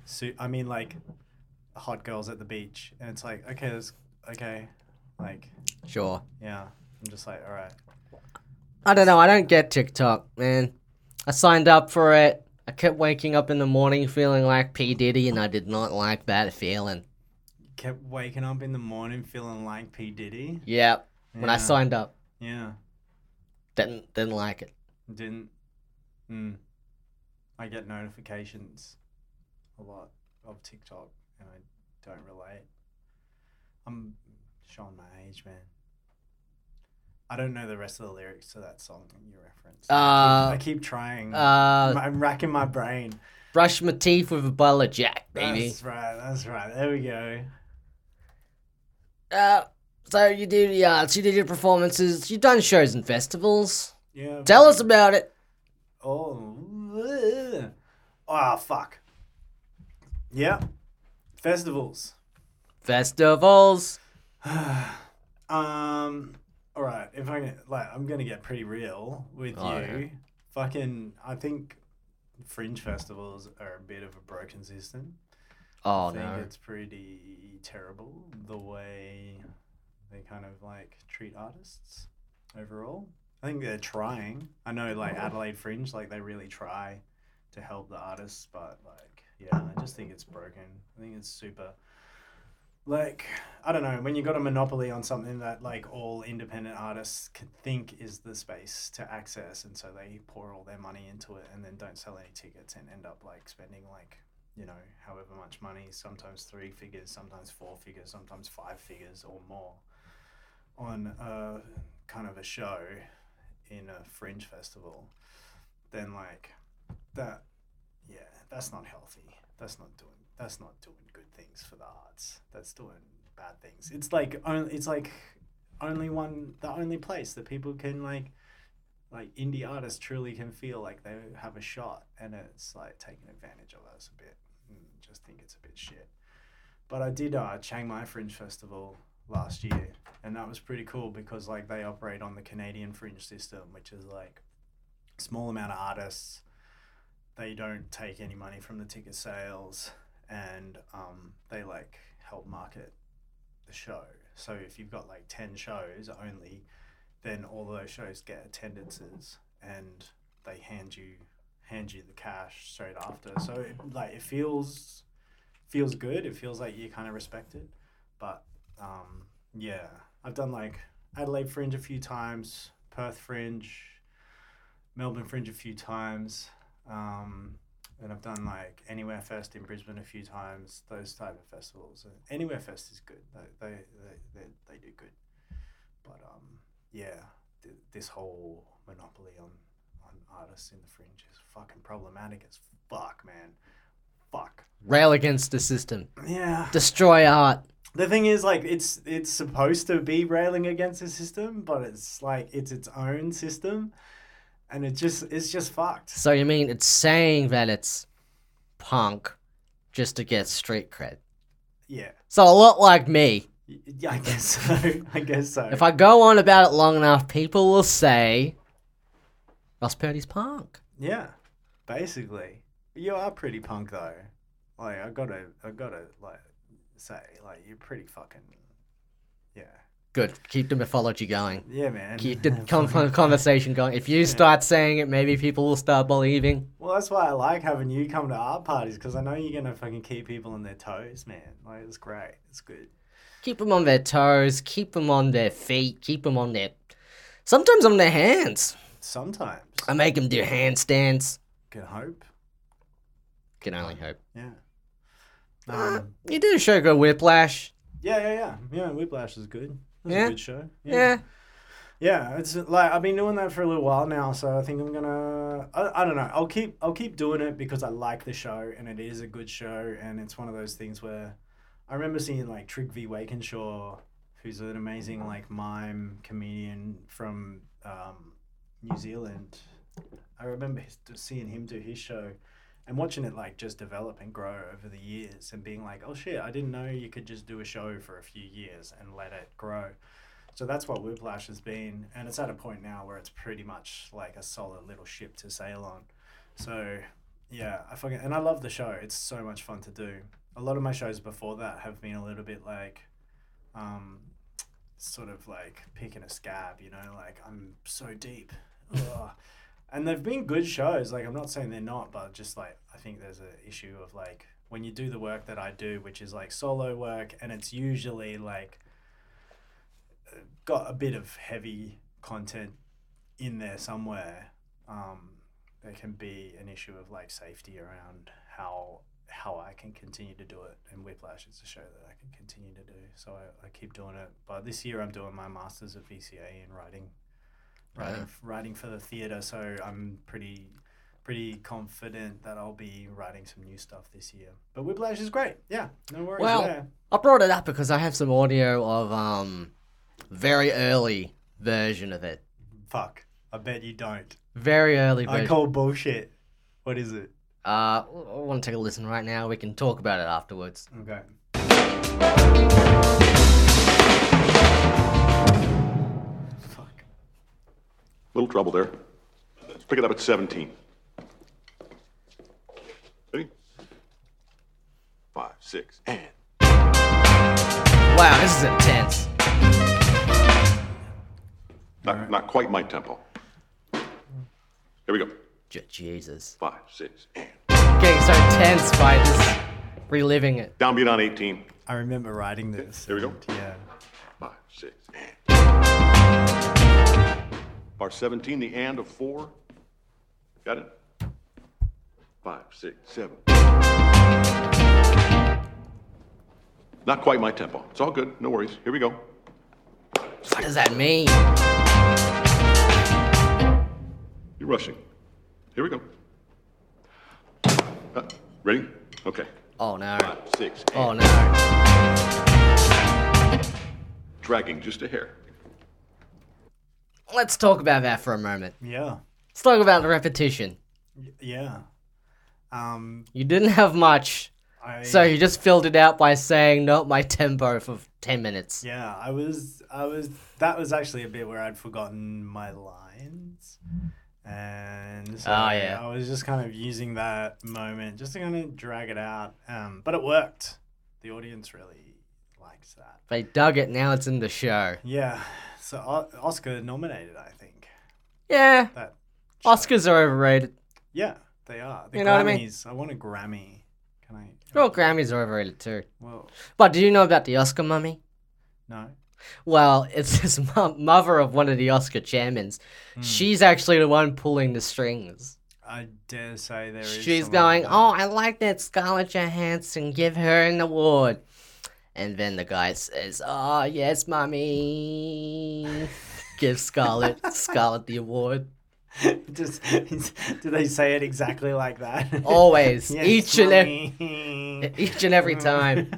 Speaker 3: I mean, like, hot girls at the beach, and it's like, okay, like,
Speaker 2: Sure.
Speaker 3: yeah. I'm just like, all right.
Speaker 2: I don't know. I don't get TikTok, man. I signed up for it. I kept waking up in the morning feeling like P. Diddy, and I did not like that feeling.
Speaker 3: Kept waking up in the morning feeling like P. Diddy.
Speaker 2: Yeah. When I
Speaker 3: Yeah.
Speaker 2: signed up,
Speaker 3: Yeah.
Speaker 2: didn't like it.
Speaker 3: Didn't. I get notifications a lot of TikTok, and I don't relate. I'm showing my age, man. I don't know the rest of the lyrics to that song you referenced. I keep trying. I'm racking my brain.
Speaker 2: Brush my teeth with a bottle of Jack, baby.
Speaker 3: That's right. There we go.
Speaker 2: So you do the arts, you did your performances, you've done shows and festivals.
Speaker 3: Yeah.
Speaker 2: Tell us about it.
Speaker 3: Oh, fuck. Yeah. Festivals. All right. If I'm gonna get pretty real with you.
Speaker 2: Okay.
Speaker 3: Fucking, I think fringe festivals are a bit of a broken system.
Speaker 2: Oh,
Speaker 3: I think
Speaker 2: no.
Speaker 3: it's pretty terrible the way they kind of like treat artists overall. I think they're trying. I know like Adelaide Fringe, like they really try to help the artists, but like, yeah, I just think it's broken. I think it's super, like, I don't know, when you got a monopoly on something that like all independent artists can think is the space to access, and so they pour all their money into it and then don't sell any tickets and end up like spending like, you know, however much money, sometimes 3 figures, sometimes 4 figures, sometimes 5 figures or more on a kind of a show in a fringe festival, then like that, yeah, that's not healthy. That's not doing good things for the arts. That's doing bad things. It's like the only place that people can like indie artists truly can feel like they have a shot, and it's like taking advantage of us a bit. Just think it's a bit shit. But I did Chiang Mai Fringe Festival last year, and that was pretty cool because like they operate on the Canadian fringe system, which is like small amount of artists. They don't take any money from the ticket sales, and they like help market the show. So if you've got like 10 shows only, then all those shows get attendances, and they hand you the cash straight after. So it feels good. It feels like you kind of respect it. But yeah, I've done like Adelaide Fringe a few times, Perth Fringe, Melbourne Fringe a few times, and I've done like Anywhere Fest in Brisbane a few times. Those type of festivals. Anywhere Fest is good. They do good. But yeah, this whole monopoly on artists in the fringe is fucking problematic as fuck, man. Fuck.
Speaker 2: Rail against the system.
Speaker 3: Yeah.
Speaker 2: Destroy art.
Speaker 3: The thing is, like, it's supposed to be railing against the system, but it's like it's its own system, and it's just fucked.
Speaker 2: So you mean it's saying that it's punk just to get street cred?
Speaker 3: Yeah.
Speaker 2: So a lot like me.
Speaker 3: Yeah, I guess so.
Speaker 2: If I go on about it long enough, people will say Ross Purdy's punk.
Speaker 3: Yeah, basically. You are pretty punk though. Like I gotta like say, like, you're pretty fucking, yeah.
Speaker 2: Good. Keep the mythology going.
Speaker 3: Yeah, man.
Speaker 2: Keep the conversation going. If you start saying it, maybe people will start believing.
Speaker 3: Well, that's why I like having you come to art parties, because I know you're gonna fucking keep people on their toes, man. Like, it's great. It's good.
Speaker 2: Keep them on their toes. Keep them on their feet. Keep them on their... Sometimes on their hands.
Speaker 3: Sometimes.
Speaker 2: I make them do handstands.
Speaker 3: Can hope.
Speaker 2: Can only hope.
Speaker 3: Yeah.
Speaker 2: You did a show called Whiplash.
Speaker 3: Yeah. Whiplash is good. It's
Speaker 2: Yeah?
Speaker 3: a good show.
Speaker 2: Yeah.
Speaker 3: Yeah, it's like I've been doing that for a little while now, so I think I'm gonna. I don't know. I'll keep doing it because I like the show and it is a good show, and it's one of those things where I remember seeing like Trygve Wakenshaw, who's an amazing like mime comedian from New Zealand. I remember seeing him do his show and watching it like just develop and grow over the years, and being like, oh shit, I didn't know you could just do a show for a few years and let it grow. So that's what Whiplash has been, and it's at a point now where it's pretty much like a solid little ship to sail on. So Yeah, and I love the show. It's so much fun to do. A lot of my shows before that have been a little bit like, sort of like picking a scab, you know, like I'm so deep. Ugh. And they've been good shows. Like, I'm not saying they're not, but just like, I think there's an issue of like, when you do the work that I do, which is like solo work, and it's usually like got a bit of heavy content in there somewhere, there can be an issue of like safety around how I can continue to do it. And Whiplash is a show that I can continue to do. So I keep doing it. But this year I'm doing my Masters of VCA in writing for the theatre. So I'm pretty confident that I'll be writing some new stuff this year. But Whiplash is great. Yeah, no worries there.
Speaker 2: I brought it up because I have some audio of very early version of it.
Speaker 3: Fuck, I bet you don't.
Speaker 2: Very early version.
Speaker 3: I call bullshit. What is it?
Speaker 2: I want to take a listen right now. We can talk about it afterwards.
Speaker 3: Okay. Fuck.
Speaker 1: Little trouble there. Let's pick it up at 17. Ready? 5, 6, and...
Speaker 2: Wow, this is intense.
Speaker 1: Not quite my tempo. Here we go.
Speaker 2: Jesus.
Speaker 1: 5, 6, and...
Speaker 2: Getting so tense by just reliving it.
Speaker 1: Downbeat on 18.
Speaker 3: I remember writing this.
Speaker 1: Here we go.
Speaker 3: And, yeah.
Speaker 1: 5, 6, and... Bar 17, the and of 4. Got it? 5, 6, 7. Not quite my tempo. It's all good. No worries. Here we go.
Speaker 2: What does that mean?
Speaker 1: You're rushing. Here we go. Ready? Okay.
Speaker 2: Oh no.
Speaker 1: 5, 6, and...
Speaker 2: Oh no.
Speaker 1: Dragging just a hair.
Speaker 2: Let's talk about that for a moment.
Speaker 3: Yeah.
Speaker 2: Let's talk about the repetition.
Speaker 3: Yeah.
Speaker 2: You didn't have much, so you just filled it out by saying not my tempo for 10 minutes.
Speaker 3: Yeah, I was that was actually a bit where I'd forgotten my lines. And so I was just kind of using that moment just to kind of drag it out. But it worked. The audience really likes that.
Speaker 2: They dug it, now it's in the show.
Speaker 3: Yeah. So Oscar nominated, I think.
Speaker 2: Yeah.
Speaker 3: That show.
Speaker 2: Oscars are overrated.
Speaker 3: Yeah, they are. The
Speaker 2: You know what I mean?
Speaker 3: Grammys. I want a Grammy. Can I?
Speaker 2: Well, Grammys are overrated too.
Speaker 3: Well,
Speaker 2: But do you know about the Oscar mummy?
Speaker 3: no.
Speaker 2: Well, it's this mother of one of the Oscar chairmans. She's actually the one pulling the strings.
Speaker 3: I dare say there is.
Speaker 2: She's
Speaker 3: someone
Speaker 2: going,
Speaker 3: like that.
Speaker 2: oh, I like that Scarlett Johansson, give her an award. And then the guy says, oh, yes, mummy. Give Scarlett the award.
Speaker 3: Just do they say it exactly like that?
Speaker 2: Always.
Speaker 3: Yes,
Speaker 2: each and every time.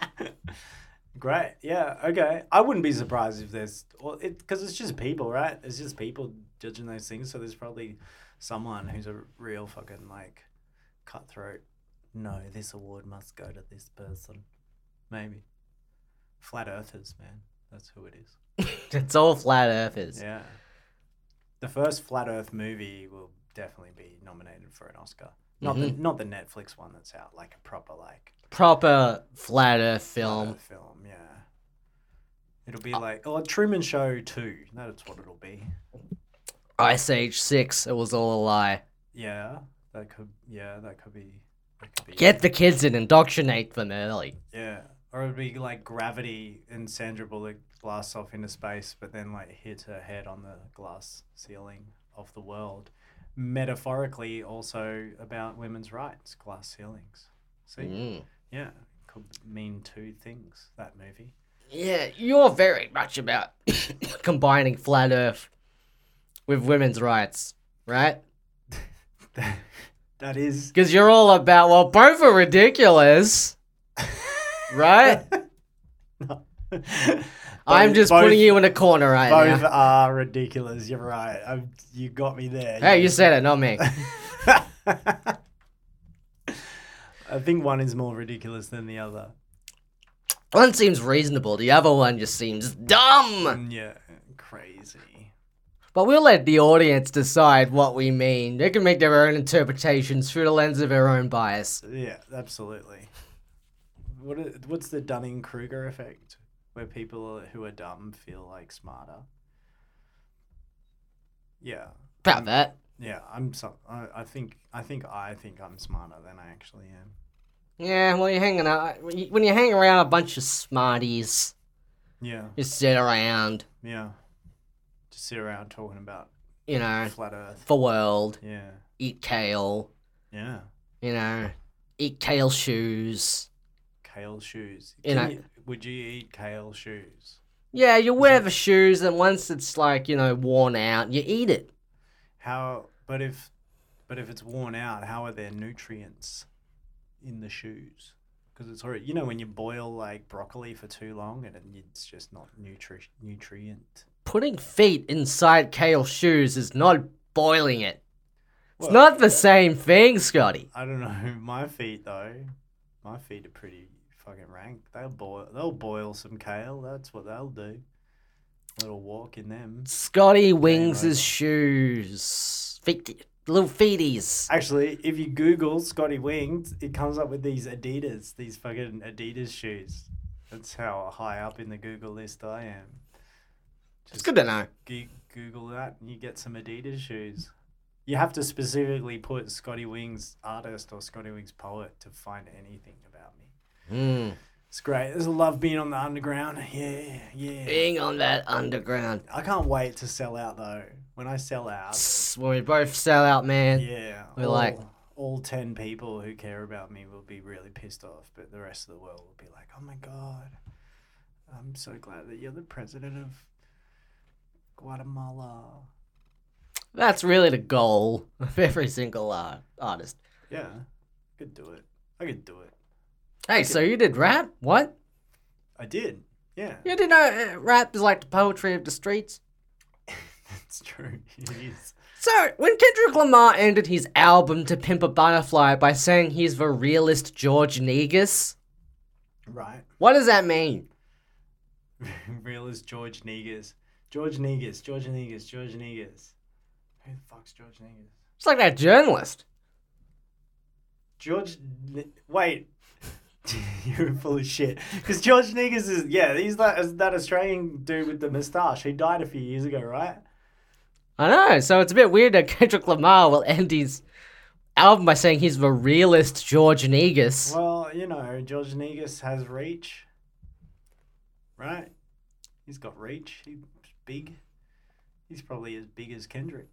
Speaker 3: Great. Yeah. Okay. I wouldn't be surprised if there's, well, because it's just people, right? It's just people judging those things. So there's probably someone who's a real fucking like cutthroat. No, this award must go to this person. Maybe. Flat Earthers, man. That's who it is.
Speaker 2: It's all flat earthers.
Speaker 3: Yeah. The first Flat Earth movie will definitely be nominated for an Oscar. Not the Netflix one that's out, like a proper like
Speaker 2: Proper flat earth film.
Speaker 3: Flat Earth film, yeah. It'll be like Truman Show 2. That's what it'll be.
Speaker 2: Ice Age 6, it was all a lie.
Speaker 3: Yeah, that could be.
Speaker 2: Get the kids in, indoctrinate them early.
Speaker 3: Yeah, or it'd be like Gravity and Sandra Bullock blasts off into space, but then like hits her head on the glass ceiling of the world. Metaphorically, also about women's rights, glass ceilings. See, yeah, could mean two things. That movie.
Speaker 2: Yeah, you're very much about combining flat earth with women's rights, right?
Speaker 3: That is.
Speaker 2: Because you're all about, well, both are ridiculous, right?
Speaker 3: No.
Speaker 2: I'm just putting you in a corner right
Speaker 3: Both
Speaker 2: now.
Speaker 3: are ridiculous. You're right. You got me there.
Speaker 2: Hey, you said it, not me.
Speaker 3: I think one is more ridiculous than the other.
Speaker 2: One seems reasonable, the other one just seems dumb.
Speaker 3: Yeah, crazy.
Speaker 2: But we'll let the audience decide what we mean. They can make their own interpretations through the lens of their own bias.
Speaker 3: Yeah, absolutely. What's the Dunning-Kruger effect, where people who are dumb feel like smarter? Yeah.
Speaker 2: About that.
Speaker 3: Yeah, I think I'm smarter than I actually am.
Speaker 2: Yeah, well, you're hanging out when you hang around a bunch of smarties.
Speaker 3: Yeah.
Speaker 2: You sit around,
Speaker 3: Yeah. Just sit around talking about
Speaker 2: you know,
Speaker 3: flat Earth.
Speaker 2: the world,
Speaker 3: Yeah.
Speaker 2: eat kale,
Speaker 3: Yeah.
Speaker 2: you know, eat kale shoes.
Speaker 3: Kale shoes. Would you eat kale shoes?
Speaker 2: Yeah, you wear the shoes, and once it's like, worn out, you eat it.
Speaker 3: But if it's worn out, how are there nutrients in the shoes? Because it's already, when you boil like broccoli for too long and it's just not nutrient.
Speaker 2: Putting feet inside kale shoes is not boiling it. It's not the same thing, Scotty.
Speaker 3: I don't know. My feet though, my feet are pretty fucking rank. They'll boil some kale. That's what they'll do. Little walk in them.
Speaker 2: Scotty Wings' shoes. Little feeties.
Speaker 3: Actually, if you Google Scotty Wings, it comes up with these fucking Adidas shoes. That's how high up in the Google list I am.
Speaker 2: It's good to know.
Speaker 3: Google that and you get some Adidas shoes. You have to specifically put Scotty Wings artist or Scotty Wings poet to find anything about me. It's great. There's a love being on the underground. Yeah.
Speaker 2: Being on that underground.
Speaker 3: I can't wait to sell out though. When I sell out.
Speaker 2: When we both sell out, man.
Speaker 3: Yeah.
Speaker 2: We're
Speaker 3: all 10 people who care about me will be really pissed off, but the rest of the world will be like, oh my God, I'm so glad that you're the president of Guatemala.
Speaker 2: That's really the goal of every single artist.
Speaker 3: Yeah, I could do it.
Speaker 2: Hey, so you did rap? What?
Speaker 3: I did, yeah.
Speaker 2: You didn't know rap is like the poetry of the streets?
Speaker 3: That's true, it is.
Speaker 2: So, when Kendrick Lamar ended his album To Pimp a Butterfly by saying he's the realist George Negus,
Speaker 3: right?
Speaker 2: What does that mean?
Speaker 3: Realist George Negus. George Negus. Who the fuck's George Negus?
Speaker 2: It's like that journalist.
Speaker 3: Wait. You're full of shit. Because George Negus he's that Australian dude with the moustache. He died a few years ago, right?
Speaker 2: I know, so it's a bit weird that Kendrick Lamar will end his album by saying he's the realist George Negus.
Speaker 3: Well, George Negus has reach, right? He's got reach. He's big. He's probably as big as Kendrick.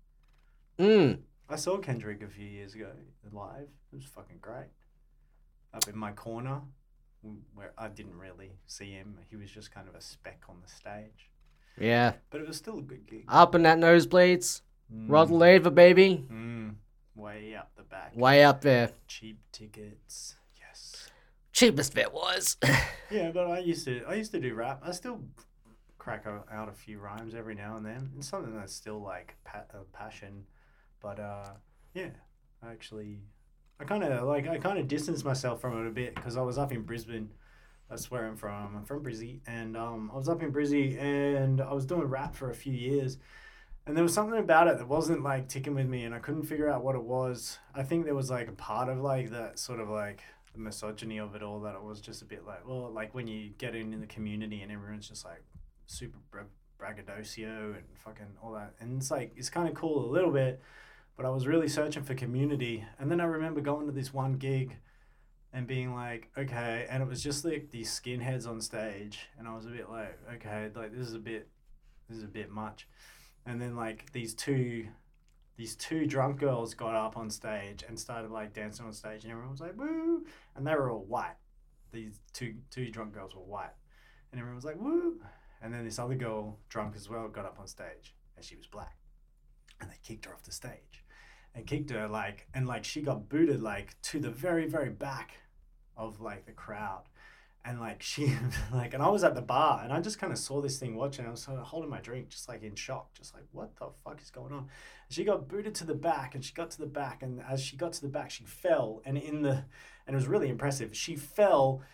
Speaker 3: I saw Kendrick a few years ago live. It was fucking great. Up in my corner, where I didn't really see him. He was just kind of a speck on the stage.
Speaker 2: Yeah.
Speaker 3: But it was still a good gig.
Speaker 2: Up in that nosebleeds. Rod Laver, baby.
Speaker 3: Way up the back.
Speaker 2: Way up there.
Speaker 3: Cheap tickets. Yes.
Speaker 2: Cheapest bit was.
Speaker 3: Yeah, but I used to do rap. I still crack out a few rhymes every now and then. It's something that's still like a passion. But yeah, I kind of distanced myself from it a bit because I was up in Brisbane. That's where I'm from. I'm from Brizzy, and I was up in Brizzy, and I was doing rap for a few years, and there was something about it that wasn't like ticking with me, and I couldn't figure out what it was. I think there was like a part of like that sort of like the misogyny of it all, that it was just a bit like, well, like when you get in the community and everyone's just like super braggadocio and fucking all that, and it's like it's kind of cool a little bit, but I was really searching for community, and then I remember going to this one gig and being like, okay, and it was just like these skinheads on stage, and I was a bit like, okay, like this is a bit much. And then like these two drunk girls got up on stage and started like dancing on stage, and everyone was like, woo, and they were all white. These two drunk girls were white, and everyone was like, woo. And then this other girl, drunk as well, got up on stage, and she was black, and they kicked her off the stage. And kicked her and she got booted like to the very, very back of like the crowd. And like she and I was at the bar, and I just kind of saw this thing watching. I was sort of holding my drink, just like in shock, just like, what the fuck is going on? And she got booted to the back, and she got to the back, and as she got to the back, she fell, and it was really impressive. She fell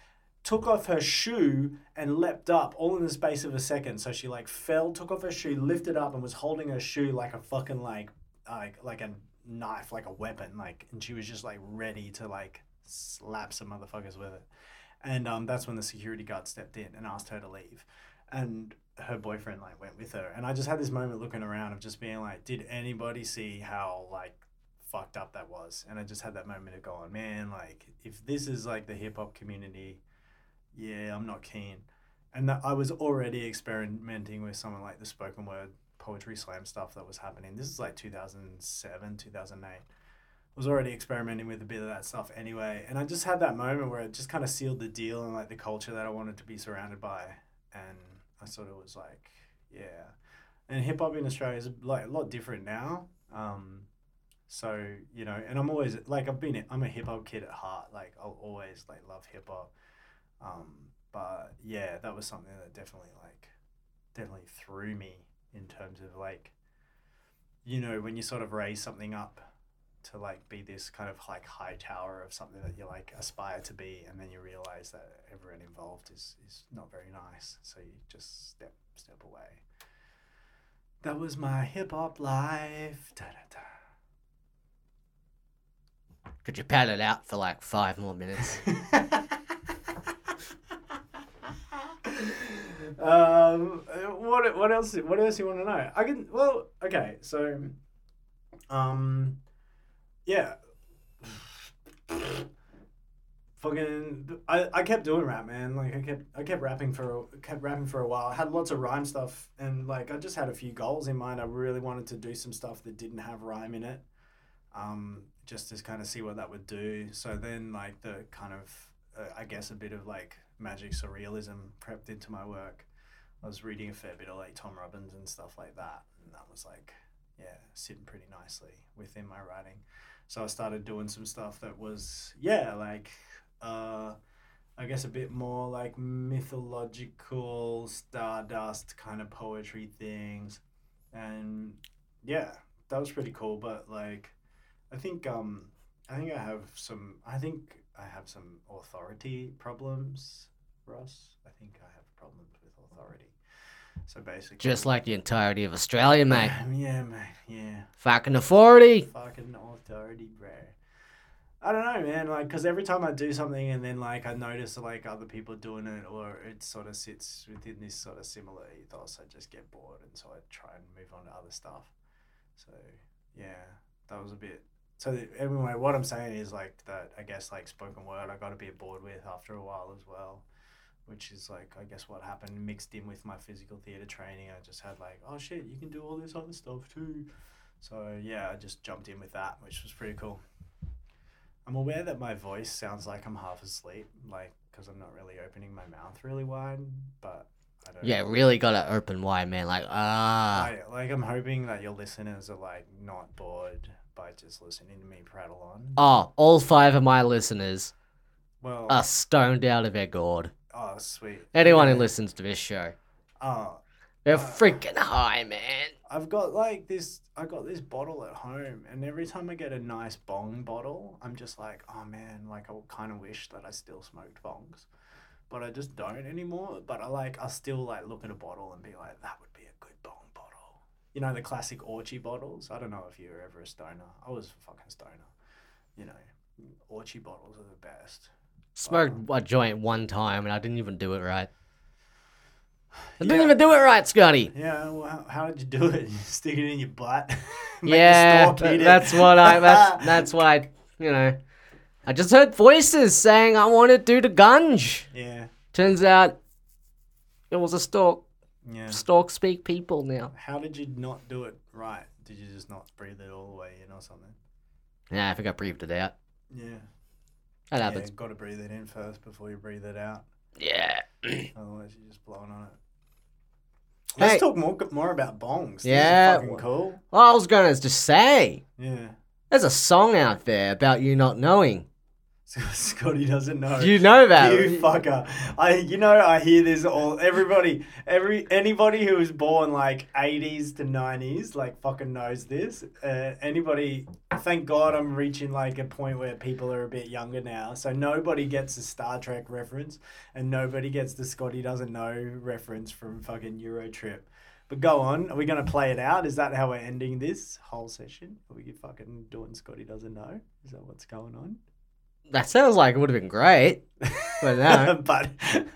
Speaker 3: took off her shoe and leapt up all in the space of a second. So she like fell, took off her shoe, lifted up, and was holding her shoe like a fucking like a knife, like a weapon, like, and she was just like ready to like slap some motherfuckers with it. And that's when the security guard stepped in and asked her to leave, and her boyfriend like went with her. And I just had this moment looking around of just being like, did anybody see how like fucked up that was? And I just had that moment of going, man, like if this is like the hip hop community, yeah, I'm not keen. And I was already experimenting with some of like the spoken word poetry slam stuff that was happening. This is like 2007, 2008. I was already experimenting with a bit of that stuff anyway. And I just had that moment where it just kind of sealed the deal and like the culture that I wanted to be surrounded by. And I sort of was like, yeah. And hip hop in Australia is like a lot different now. So, you know, and I'm always like, I'm a hip hop kid at heart. Like I'll always like love hip hop. But yeah, that was something that definitely threw me in terms of like, you know, when you sort of raise something up to like be this kind of like high tower of something that you like aspire to be, and then you realize that everyone involved is not very nice. So you just step away. That was my hip hop life. Da, da, da.
Speaker 2: Could you pad it out for like 5 more minutes?
Speaker 3: What else you want to know? Okay, so yeah, fucking I kept doing rap, man. Like I kept rapping for a while. I had lots of rhyme stuff, and like I just had a few goals in mind. I really wanted to do some stuff that didn't have rhyme in it, just to kind of see what that would do. So then like the kind of I guess a bit of like magic surrealism crept into my work. I was reading a fair bit of like Tom Robbins and stuff like that, and that was like, yeah, sitting pretty nicely within my writing. So I started doing some stuff that was, yeah, like, I guess a bit more like mythological, stardust kind of poetry things, and yeah, that was pretty cool. But like, I think I have some authority problems, Ross. I think I have problems with authority. So basically,
Speaker 2: Just like the entirety of Australia, mate.
Speaker 3: yeah, mate, yeah.
Speaker 2: Fucking authority.
Speaker 3: Fucking authority, bro. I don't know, man. Like, because every time I do something and then like I notice like other people doing it, or it sort of sits within this sort of similar ethos, I just get bored, and so I try and move on to other stuff. So yeah, that was a bit. So anyway, what I'm saying is like that. I guess like spoken word, I got to be bored with after a while as well. Which is like, I guess what happened mixed in with my physical theatre training. I just had like, oh shit, you can do all this other stuff too. So yeah, I just jumped in with that, which was pretty cool. I'm aware that my voice sounds like I'm half asleep, like, because I'm not really opening my mouth really wide, but I don't
Speaker 2: Yeah,
Speaker 3: know.
Speaker 2: really gotta open wide, man. Like,
Speaker 3: Like I'm hoping that your listeners are like not bored by just listening to me prattle on.
Speaker 2: Oh, all 5 of my listeners
Speaker 3: Well,
Speaker 2: are stoned out of their gourd.
Speaker 3: oh sweet.
Speaker 2: Anyone who
Speaker 3: Okay.
Speaker 2: listens to this show.
Speaker 3: Oh,
Speaker 2: They're freaking high, man.
Speaker 3: I got this bottle at home, and every time I get a nice bong bottle, I'm just like, oh man, like I kind of wish that I still smoked bongs, but I just don't anymore. But I still like look at a bottle and be like, that would be a good bong bottle. You know, the classic Orchie bottles. I don't know if you were ever a stoner. I was a fucking stoner. You know, Orchie bottles are the best.
Speaker 2: Smoked a joint one time and I didn't even do it right. I
Speaker 3: Yeah.
Speaker 2: didn't even do it right, Scotty.
Speaker 3: Yeah, well, how did you do it? You stick it in your butt? Make the
Speaker 2: Yeah,
Speaker 3: stork eat it?
Speaker 2: that's what I, you know. I just heard voices saying I want to do the gunge.
Speaker 3: Yeah,
Speaker 2: Turns out it was a stork.
Speaker 3: yeah.
Speaker 2: Storks speak people now.
Speaker 3: How did you not do it right? Did you just not breathe it all the way in or something?
Speaker 2: Yeah, I think I breathed it out.
Speaker 3: Yeah.
Speaker 2: That
Speaker 3: Yeah,
Speaker 2: happens.
Speaker 3: got to breathe it in first before you breathe it out.
Speaker 2: Yeah.
Speaker 3: Otherwise, you're just blowing on it.
Speaker 2: Hey.
Speaker 3: Let's talk more about bongs.
Speaker 2: Yeah.
Speaker 3: This is fucking cool.
Speaker 2: Well, I was going to just say,
Speaker 3: Yeah.
Speaker 2: there's a song out there about you not knowing.
Speaker 3: Scotty doesn't know.
Speaker 2: You know that.
Speaker 3: You fucker. I hear this anybody who was born like 80s to 90s, like fucking knows this. Thank God I'm reaching like a point where people are a bit younger now. So nobody gets the Star Trek reference and nobody gets the Scotty doesn't know reference from fucking Euro Trip. But go on. Are we going to play it out? Is that how we're ending this whole session? Are we fucking doing Scotty doesn't know? Is that what's going on?
Speaker 2: That sounds like it would have been great. But no.
Speaker 3: but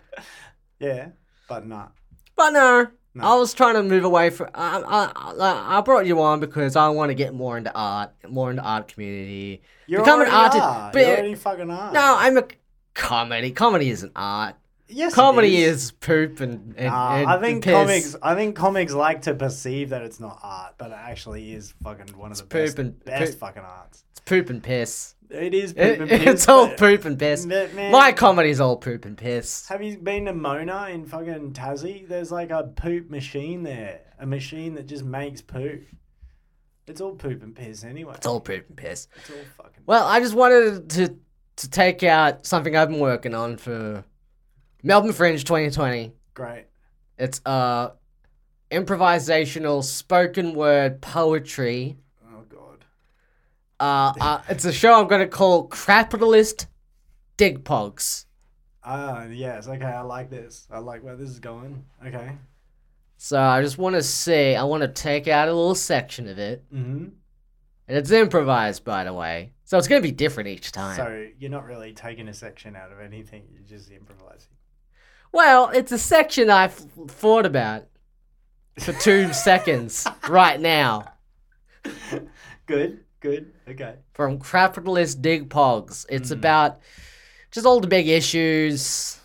Speaker 3: not.
Speaker 2: But no.
Speaker 3: No.
Speaker 2: I was trying to move away from... I brought you on because I want to get more into art community.
Speaker 3: You're
Speaker 2: Become
Speaker 3: already
Speaker 2: an artist.
Speaker 3: art.
Speaker 2: But
Speaker 3: You're already fucking art.
Speaker 2: no, I'm a comedy. Comedy isn't art.
Speaker 3: Yes,
Speaker 2: Comedy
Speaker 3: it
Speaker 2: is poop and
Speaker 3: I think
Speaker 2: piss.
Speaker 3: comics like to perceive that it's not art, but it actually is fucking one of the best fucking arts.
Speaker 2: It's poop and piss.
Speaker 3: It is poop and piss.
Speaker 2: It's all
Speaker 3: but-
Speaker 2: poop and piss.
Speaker 3: but, man,
Speaker 2: My comedy's all poop and piss.
Speaker 3: Have you been to Mona in fucking Tassie? There's like a poop machine there. A machine that just makes poo. It's all poop and piss anyway.
Speaker 2: It's all poop and piss.
Speaker 3: It's all fucking...
Speaker 2: Well, I just wanted to take out something I've been working on for Melbourne Fringe 2020.
Speaker 3: Great.
Speaker 2: It's improvisational spoken word poetry.
Speaker 3: Oh, God.
Speaker 2: It's a show I'm going to call Capitalist Digpogs.
Speaker 3: Yes. Okay, I like this. I like where this is going. Okay.
Speaker 2: So I just want to take out a little section of it.
Speaker 3: Mm-hmm.
Speaker 2: And it's improvised, by the way. So it's going to be different each time.
Speaker 3: So you're not really taking a section out of anything. You're just improvising.
Speaker 2: Well, it's a section I've thought about for 2 seconds right now.
Speaker 3: Good. Okay.
Speaker 2: From Capitalist Digpogs. It's about just all the big issues.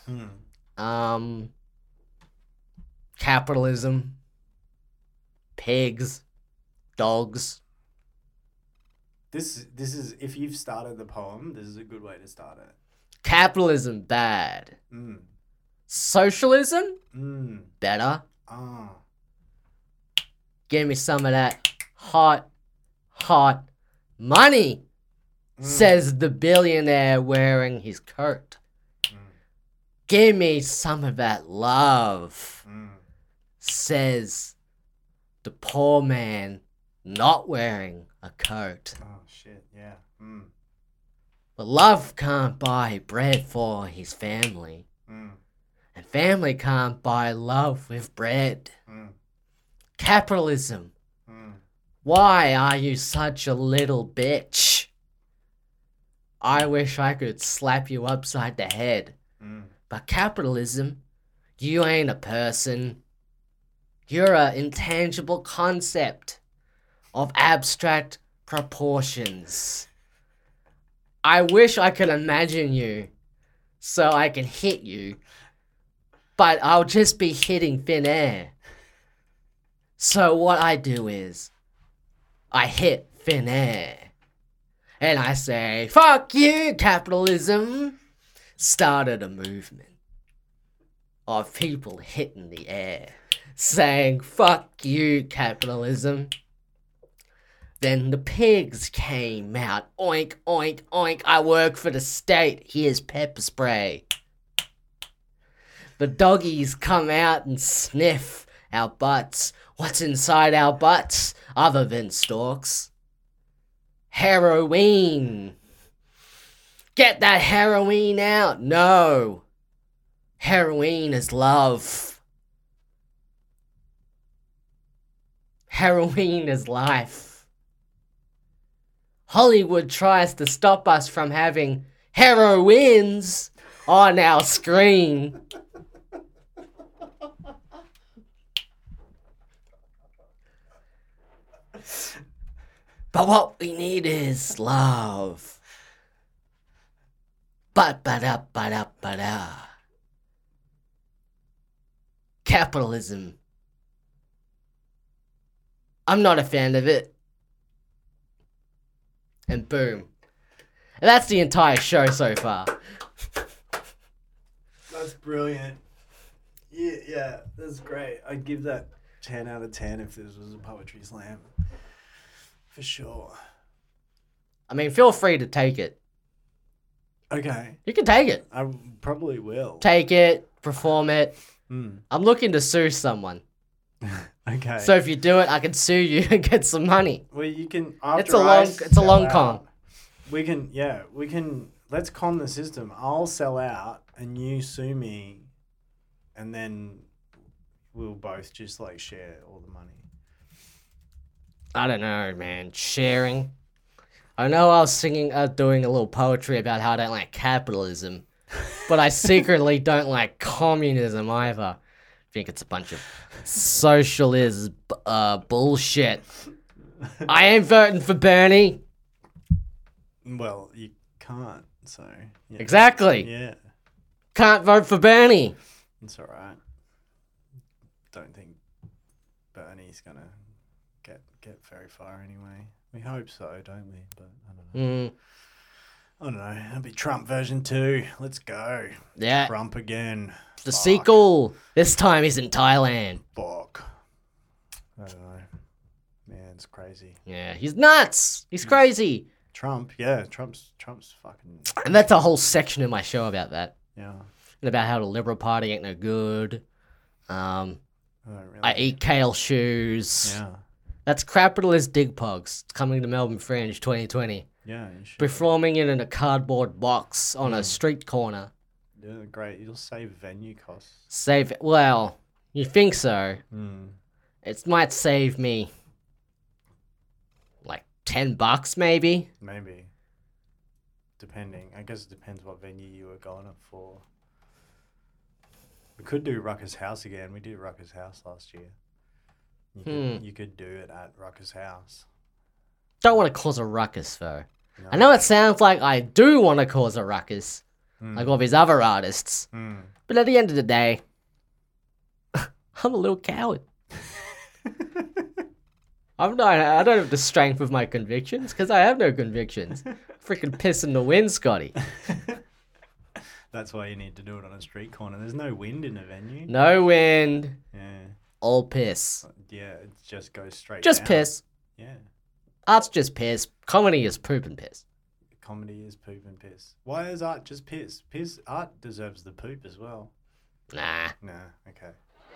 Speaker 2: Capitalism. Pigs. Dogs.
Speaker 3: This is, if you've started the poem, this is a good way to start it.
Speaker 2: Capitalism, bad. Socialism, better. Give me some of that hot money, says the billionaire wearing his coat. Give me some of that love, says the poor man not wearing a coat.
Speaker 3: Oh, shit, yeah.
Speaker 2: But love can't buy bread for his family. And family can't buy love with bread. Capitalism. Why are you such a little bitch? I wish I could slap you upside the head. But capitalism, you ain't a person. You're an intangible concept of abstract proportions. I wish I could imagine you so I can hit you, but I'll just be hitting thin air. So what I do is, I hit thin air. And I say, fuck you, capitalism. Started a movement of people hitting the air, saying, fuck you, capitalism. Then the pigs came out. Oink, oink, oink. I work for the state. Here's pepper spray. The doggies come out and sniff our butts. What's inside our butts other than stalks? Heroin. Get that heroin out. No. Heroin is love. Heroin is life. Hollywood tries to stop us from having heroines on our screen. But what we need is love. Ba-da-ba-da-ba-da. Capitalism. I'm not a fan of it. And boom. And that's the entire show so far.
Speaker 3: That's brilliant. Yeah, that's great. I'd give that 10 out of 10 if this was a poetry slam. For sure.
Speaker 2: I mean, feel free to take it.
Speaker 3: Okay.
Speaker 2: You can take it.
Speaker 3: I probably will.
Speaker 2: Take it, perform it.
Speaker 3: Mm.
Speaker 2: I'm looking to sue someone.
Speaker 3: Okay.
Speaker 2: So if you do it, I can sue you and get some money.
Speaker 3: well, you can.
Speaker 2: It's a long con.
Speaker 3: We can. Let's con the system. I'll sell out, and you sue me, and then we'll both just like share all the money.
Speaker 2: I don't know, man. Sharing. I know I was doing a little poetry about how I don't like capitalism, but I secretly don't like communism either. I think it's a bunch of socialist bullshit. I ain't voting for Bernie.
Speaker 3: Well, you can't. So yeah.
Speaker 2: Exactly.
Speaker 3: Yeah,
Speaker 2: Can't vote for Bernie.
Speaker 3: it's all right. Don't think Bernie's gonna get very far anyway. We hope so, don't we? But I don't know. I don't know. It'll be Trump version 2. Let's go.
Speaker 2: Yeah.
Speaker 3: Trump again.
Speaker 2: The
Speaker 3: Fuck.
Speaker 2: sequel. This time he's in Thailand.
Speaker 3: Fuck. I don't know. Man, it's crazy.
Speaker 2: Yeah, he's nuts. He's crazy.
Speaker 3: Trump, yeah. Trump's fucking.
Speaker 2: And that's a whole section in my show about that.
Speaker 3: Yeah.
Speaker 2: And about how the Liberal Party ain't no good.
Speaker 3: I don't really.
Speaker 2: I eat kale shoes.
Speaker 3: Yeah.
Speaker 2: That's Capitalist Dig Pogs. It's coming to Melbourne Fringe 2020.
Speaker 3: Yeah, you should.
Speaker 2: Performing it in a cardboard box on a street corner.
Speaker 3: Yeah, great. You'll save venue costs.
Speaker 2: Save. Well, you think so.
Speaker 3: Mm.
Speaker 2: It might save me like $10 maybe.
Speaker 3: Maybe. Depending. I guess it depends what venue you were going up for. We could do Ruckus House again. We did Ruckus House last year. You could do it at Ruckus House.
Speaker 2: Don't want to cause a ruckus though.
Speaker 3: No.
Speaker 2: I know it sounds like I do want to cause a ruckus, like all these other artists. But at the end of the day, I'm a little coward. I don't have the strength of my convictions because I have no convictions. Freaking piss in the wind, Scotty.
Speaker 3: That's why you need to do it on a street corner. There's no wind in a venue.
Speaker 2: No wind,
Speaker 3: Yeah.
Speaker 2: all piss.
Speaker 3: Yeah, it just goes straight
Speaker 2: Just
Speaker 3: down.
Speaker 2: piss.
Speaker 3: Yeah.
Speaker 2: Art's just piss. Comedy is poop and piss.
Speaker 3: Comedy is poop and piss. Why is art just piss? Art deserves the poop as well.
Speaker 2: Nah.
Speaker 3: Nah, okay.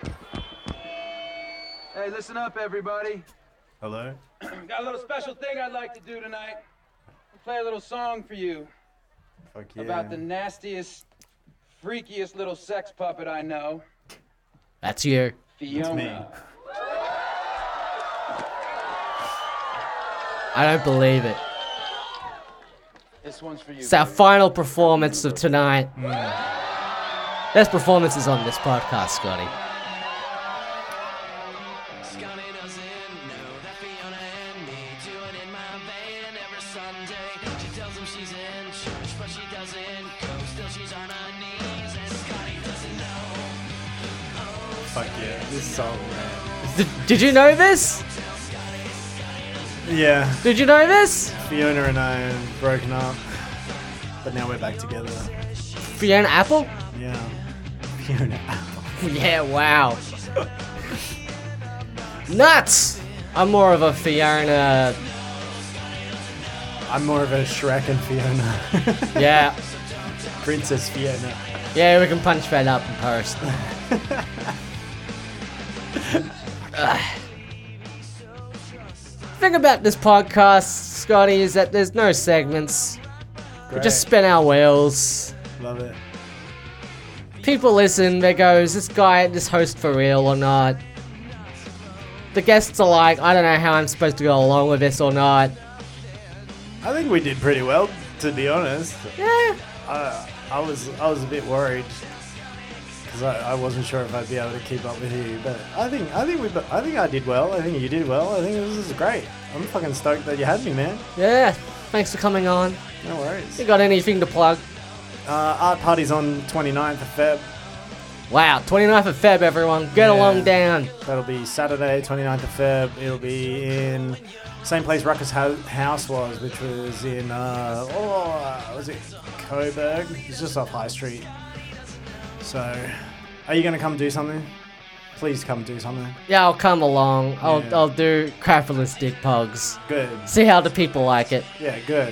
Speaker 4: Hey, listen up, everybody.
Speaker 3: Hello?
Speaker 4: Got a little special thing I'd like to do tonight. I'll play a little song for you
Speaker 3: Fuck yeah.
Speaker 4: about the nastiest, freakiest little sex puppet I know,
Speaker 2: That's you.
Speaker 4: Fiona.
Speaker 2: I don't believe it.
Speaker 4: This one's for you.
Speaker 2: It's our
Speaker 4: baby.
Speaker 2: final performance of tonight. Best performances on this podcast, Scotty.
Speaker 5: Scotty doesn't know that Fiona and me do it in my vein every Sunday. She tells him she's in church, but she doesn't go. Still, she's on her knees, and Scotty doesn't know.
Speaker 3: Fuck yeah. This song, man.
Speaker 2: Did you know this?
Speaker 3: Yeah.
Speaker 2: Did you know this?
Speaker 3: Fiona and I have broken up, but now we're back together.
Speaker 2: Fiona Apple?
Speaker 3: Yeah. Fiona Apple.
Speaker 2: Yeah, wow. Nuts! I'm more of a Fiona.
Speaker 3: I'm more of a Shrek and Fiona.
Speaker 2: Yeah.
Speaker 3: Princess Fiona.
Speaker 2: Yeah, we can punch that up in post. Thing about this podcast, Scotty, is that there's no segments. We
Speaker 3: Great.
Speaker 2: just spin our wheels.
Speaker 3: Love it.
Speaker 2: People listen, they go, is this guy, this host for real or not? The guests are like, I don't know how I'm supposed to go along with this or not.
Speaker 3: I think we did pretty well, to be honest.
Speaker 2: Yeah.
Speaker 3: I was a bit worried because I wasn't sure if I'd be able to keep up with you, but I think I did well. I think you did well. I think this is great. I'm fucking stoked that you had me, man.
Speaker 2: Yeah. Thanks for coming on.
Speaker 3: No worries.
Speaker 2: You got anything to plug?
Speaker 3: Art party's on 29th of Feb.
Speaker 2: Wow, 29th of Feb, everyone. Get
Speaker 3: Yeah.
Speaker 2: along down.
Speaker 3: That'll be Saturday, 29th of Feb. It'll be in same place Ruckus House was, which was in was it Coburg? It's just off High Street. So, are you gonna come do something? Please come do something.
Speaker 2: Yeah, I'll come along.
Speaker 3: Yeah.
Speaker 2: I'll do Crapolis Dick Pogs.
Speaker 3: Good.
Speaker 2: See how the people like it.
Speaker 3: Yeah, good.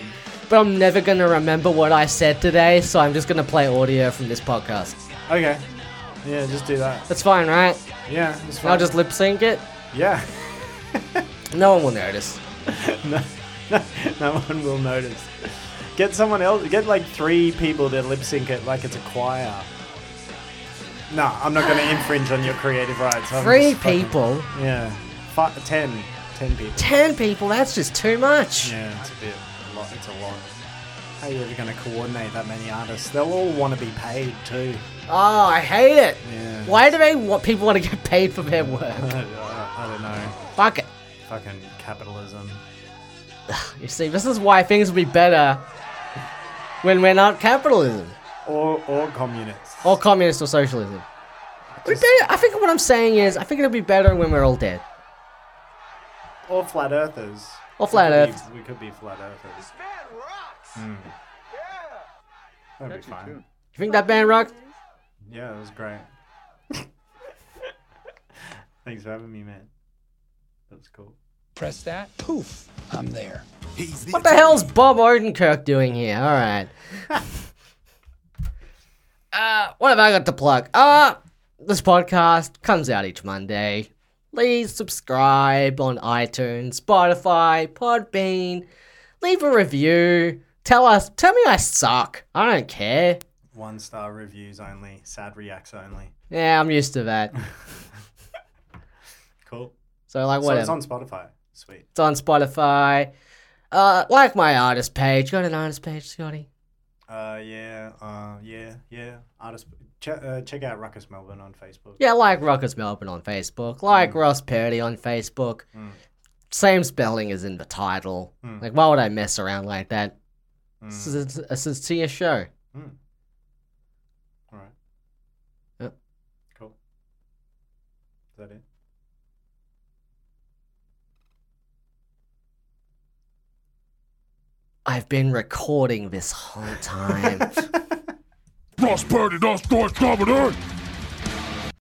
Speaker 2: but I'm never gonna remember what I said today, so I'm just gonna play audio from this podcast.
Speaker 3: Okay. Yeah, just do that.
Speaker 2: That's fine, right?
Speaker 3: Yeah, it's
Speaker 2: And
Speaker 3: fine.
Speaker 2: I'll just lip sync it.
Speaker 3: Yeah.
Speaker 2: No one will notice.
Speaker 3: No one will notice. Get someone else. Get like 3 people to lip sync it like it's a choir. No, I'm not going to infringe on your creative rights. I'm
Speaker 2: 3
Speaker 3: just fucking-
Speaker 2: people.
Speaker 3: Yeah. 10 people.
Speaker 2: 10 people, that's just too much.
Speaker 3: Yeah, it's a lot. It's a lot. How are you ever going to coordinate that many artists? They'll all want to be paid too.
Speaker 2: Oh, I hate it.
Speaker 3: Yeah.
Speaker 2: Why do people want to get paid for their work?
Speaker 3: I don't know.
Speaker 2: Fuck it.
Speaker 3: Fucking capitalism.
Speaker 2: You see, this is why things will be better when we're not capitalism.
Speaker 3: Or communists.
Speaker 2: Or communist or socialism. I think what I'm saying is, I think it'll be better when we're all dead.
Speaker 3: Or flat earthers.
Speaker 2: Or flat earth.
Speaker 3: We could be flat earthers.
Speaker 4: Man rocks.
Speaker 3: That'd be fine.
Speaker 2: You think that band rocked?
Speaker 3: Yeah, it was great. Thanks for having me, man. That was cool.
Speaker 6: Press that, poof, I'm there.
Speaker 2: What the hell's Bob Odenkirk doing here? Alright. What have I got to plug? This podcast comes out each Monday. Please subscribe on iTunes, Spotify, Podbean. Leave a review. Tell me I suck. I don't care.
Speaker 3: 1-star reviews only. Sad reacts only.
Speaker 2: Yeah, I'm used to that.
Speaker 3: Cool.
Speaker 2: So like
Speaker 3: So
Speaker 2: whatever.
Speaker 3: it's on Spotify. Sweet.
Speaker 2: It's on Spotify. Like my artist page. Got an artist page, Scotty?
Speaker 3: Yeah. Artist. Check out Ruckus Melbourne on Facebook.
Speaker 2: Yeah, like Ruckus Melbourne on Facebook. Like Ross Purdy on Facebook. Same spelling as in the title. Like, why would I mess around like that? This is a sincere show.
Speaker 3: All right.
Speaker 2: Yep.
Speaker 3: Cool. Is that it?
Speaker 2: I've been recording this whole time.
Speaker 7: Ross Purdy, that's Deutsch Comedy!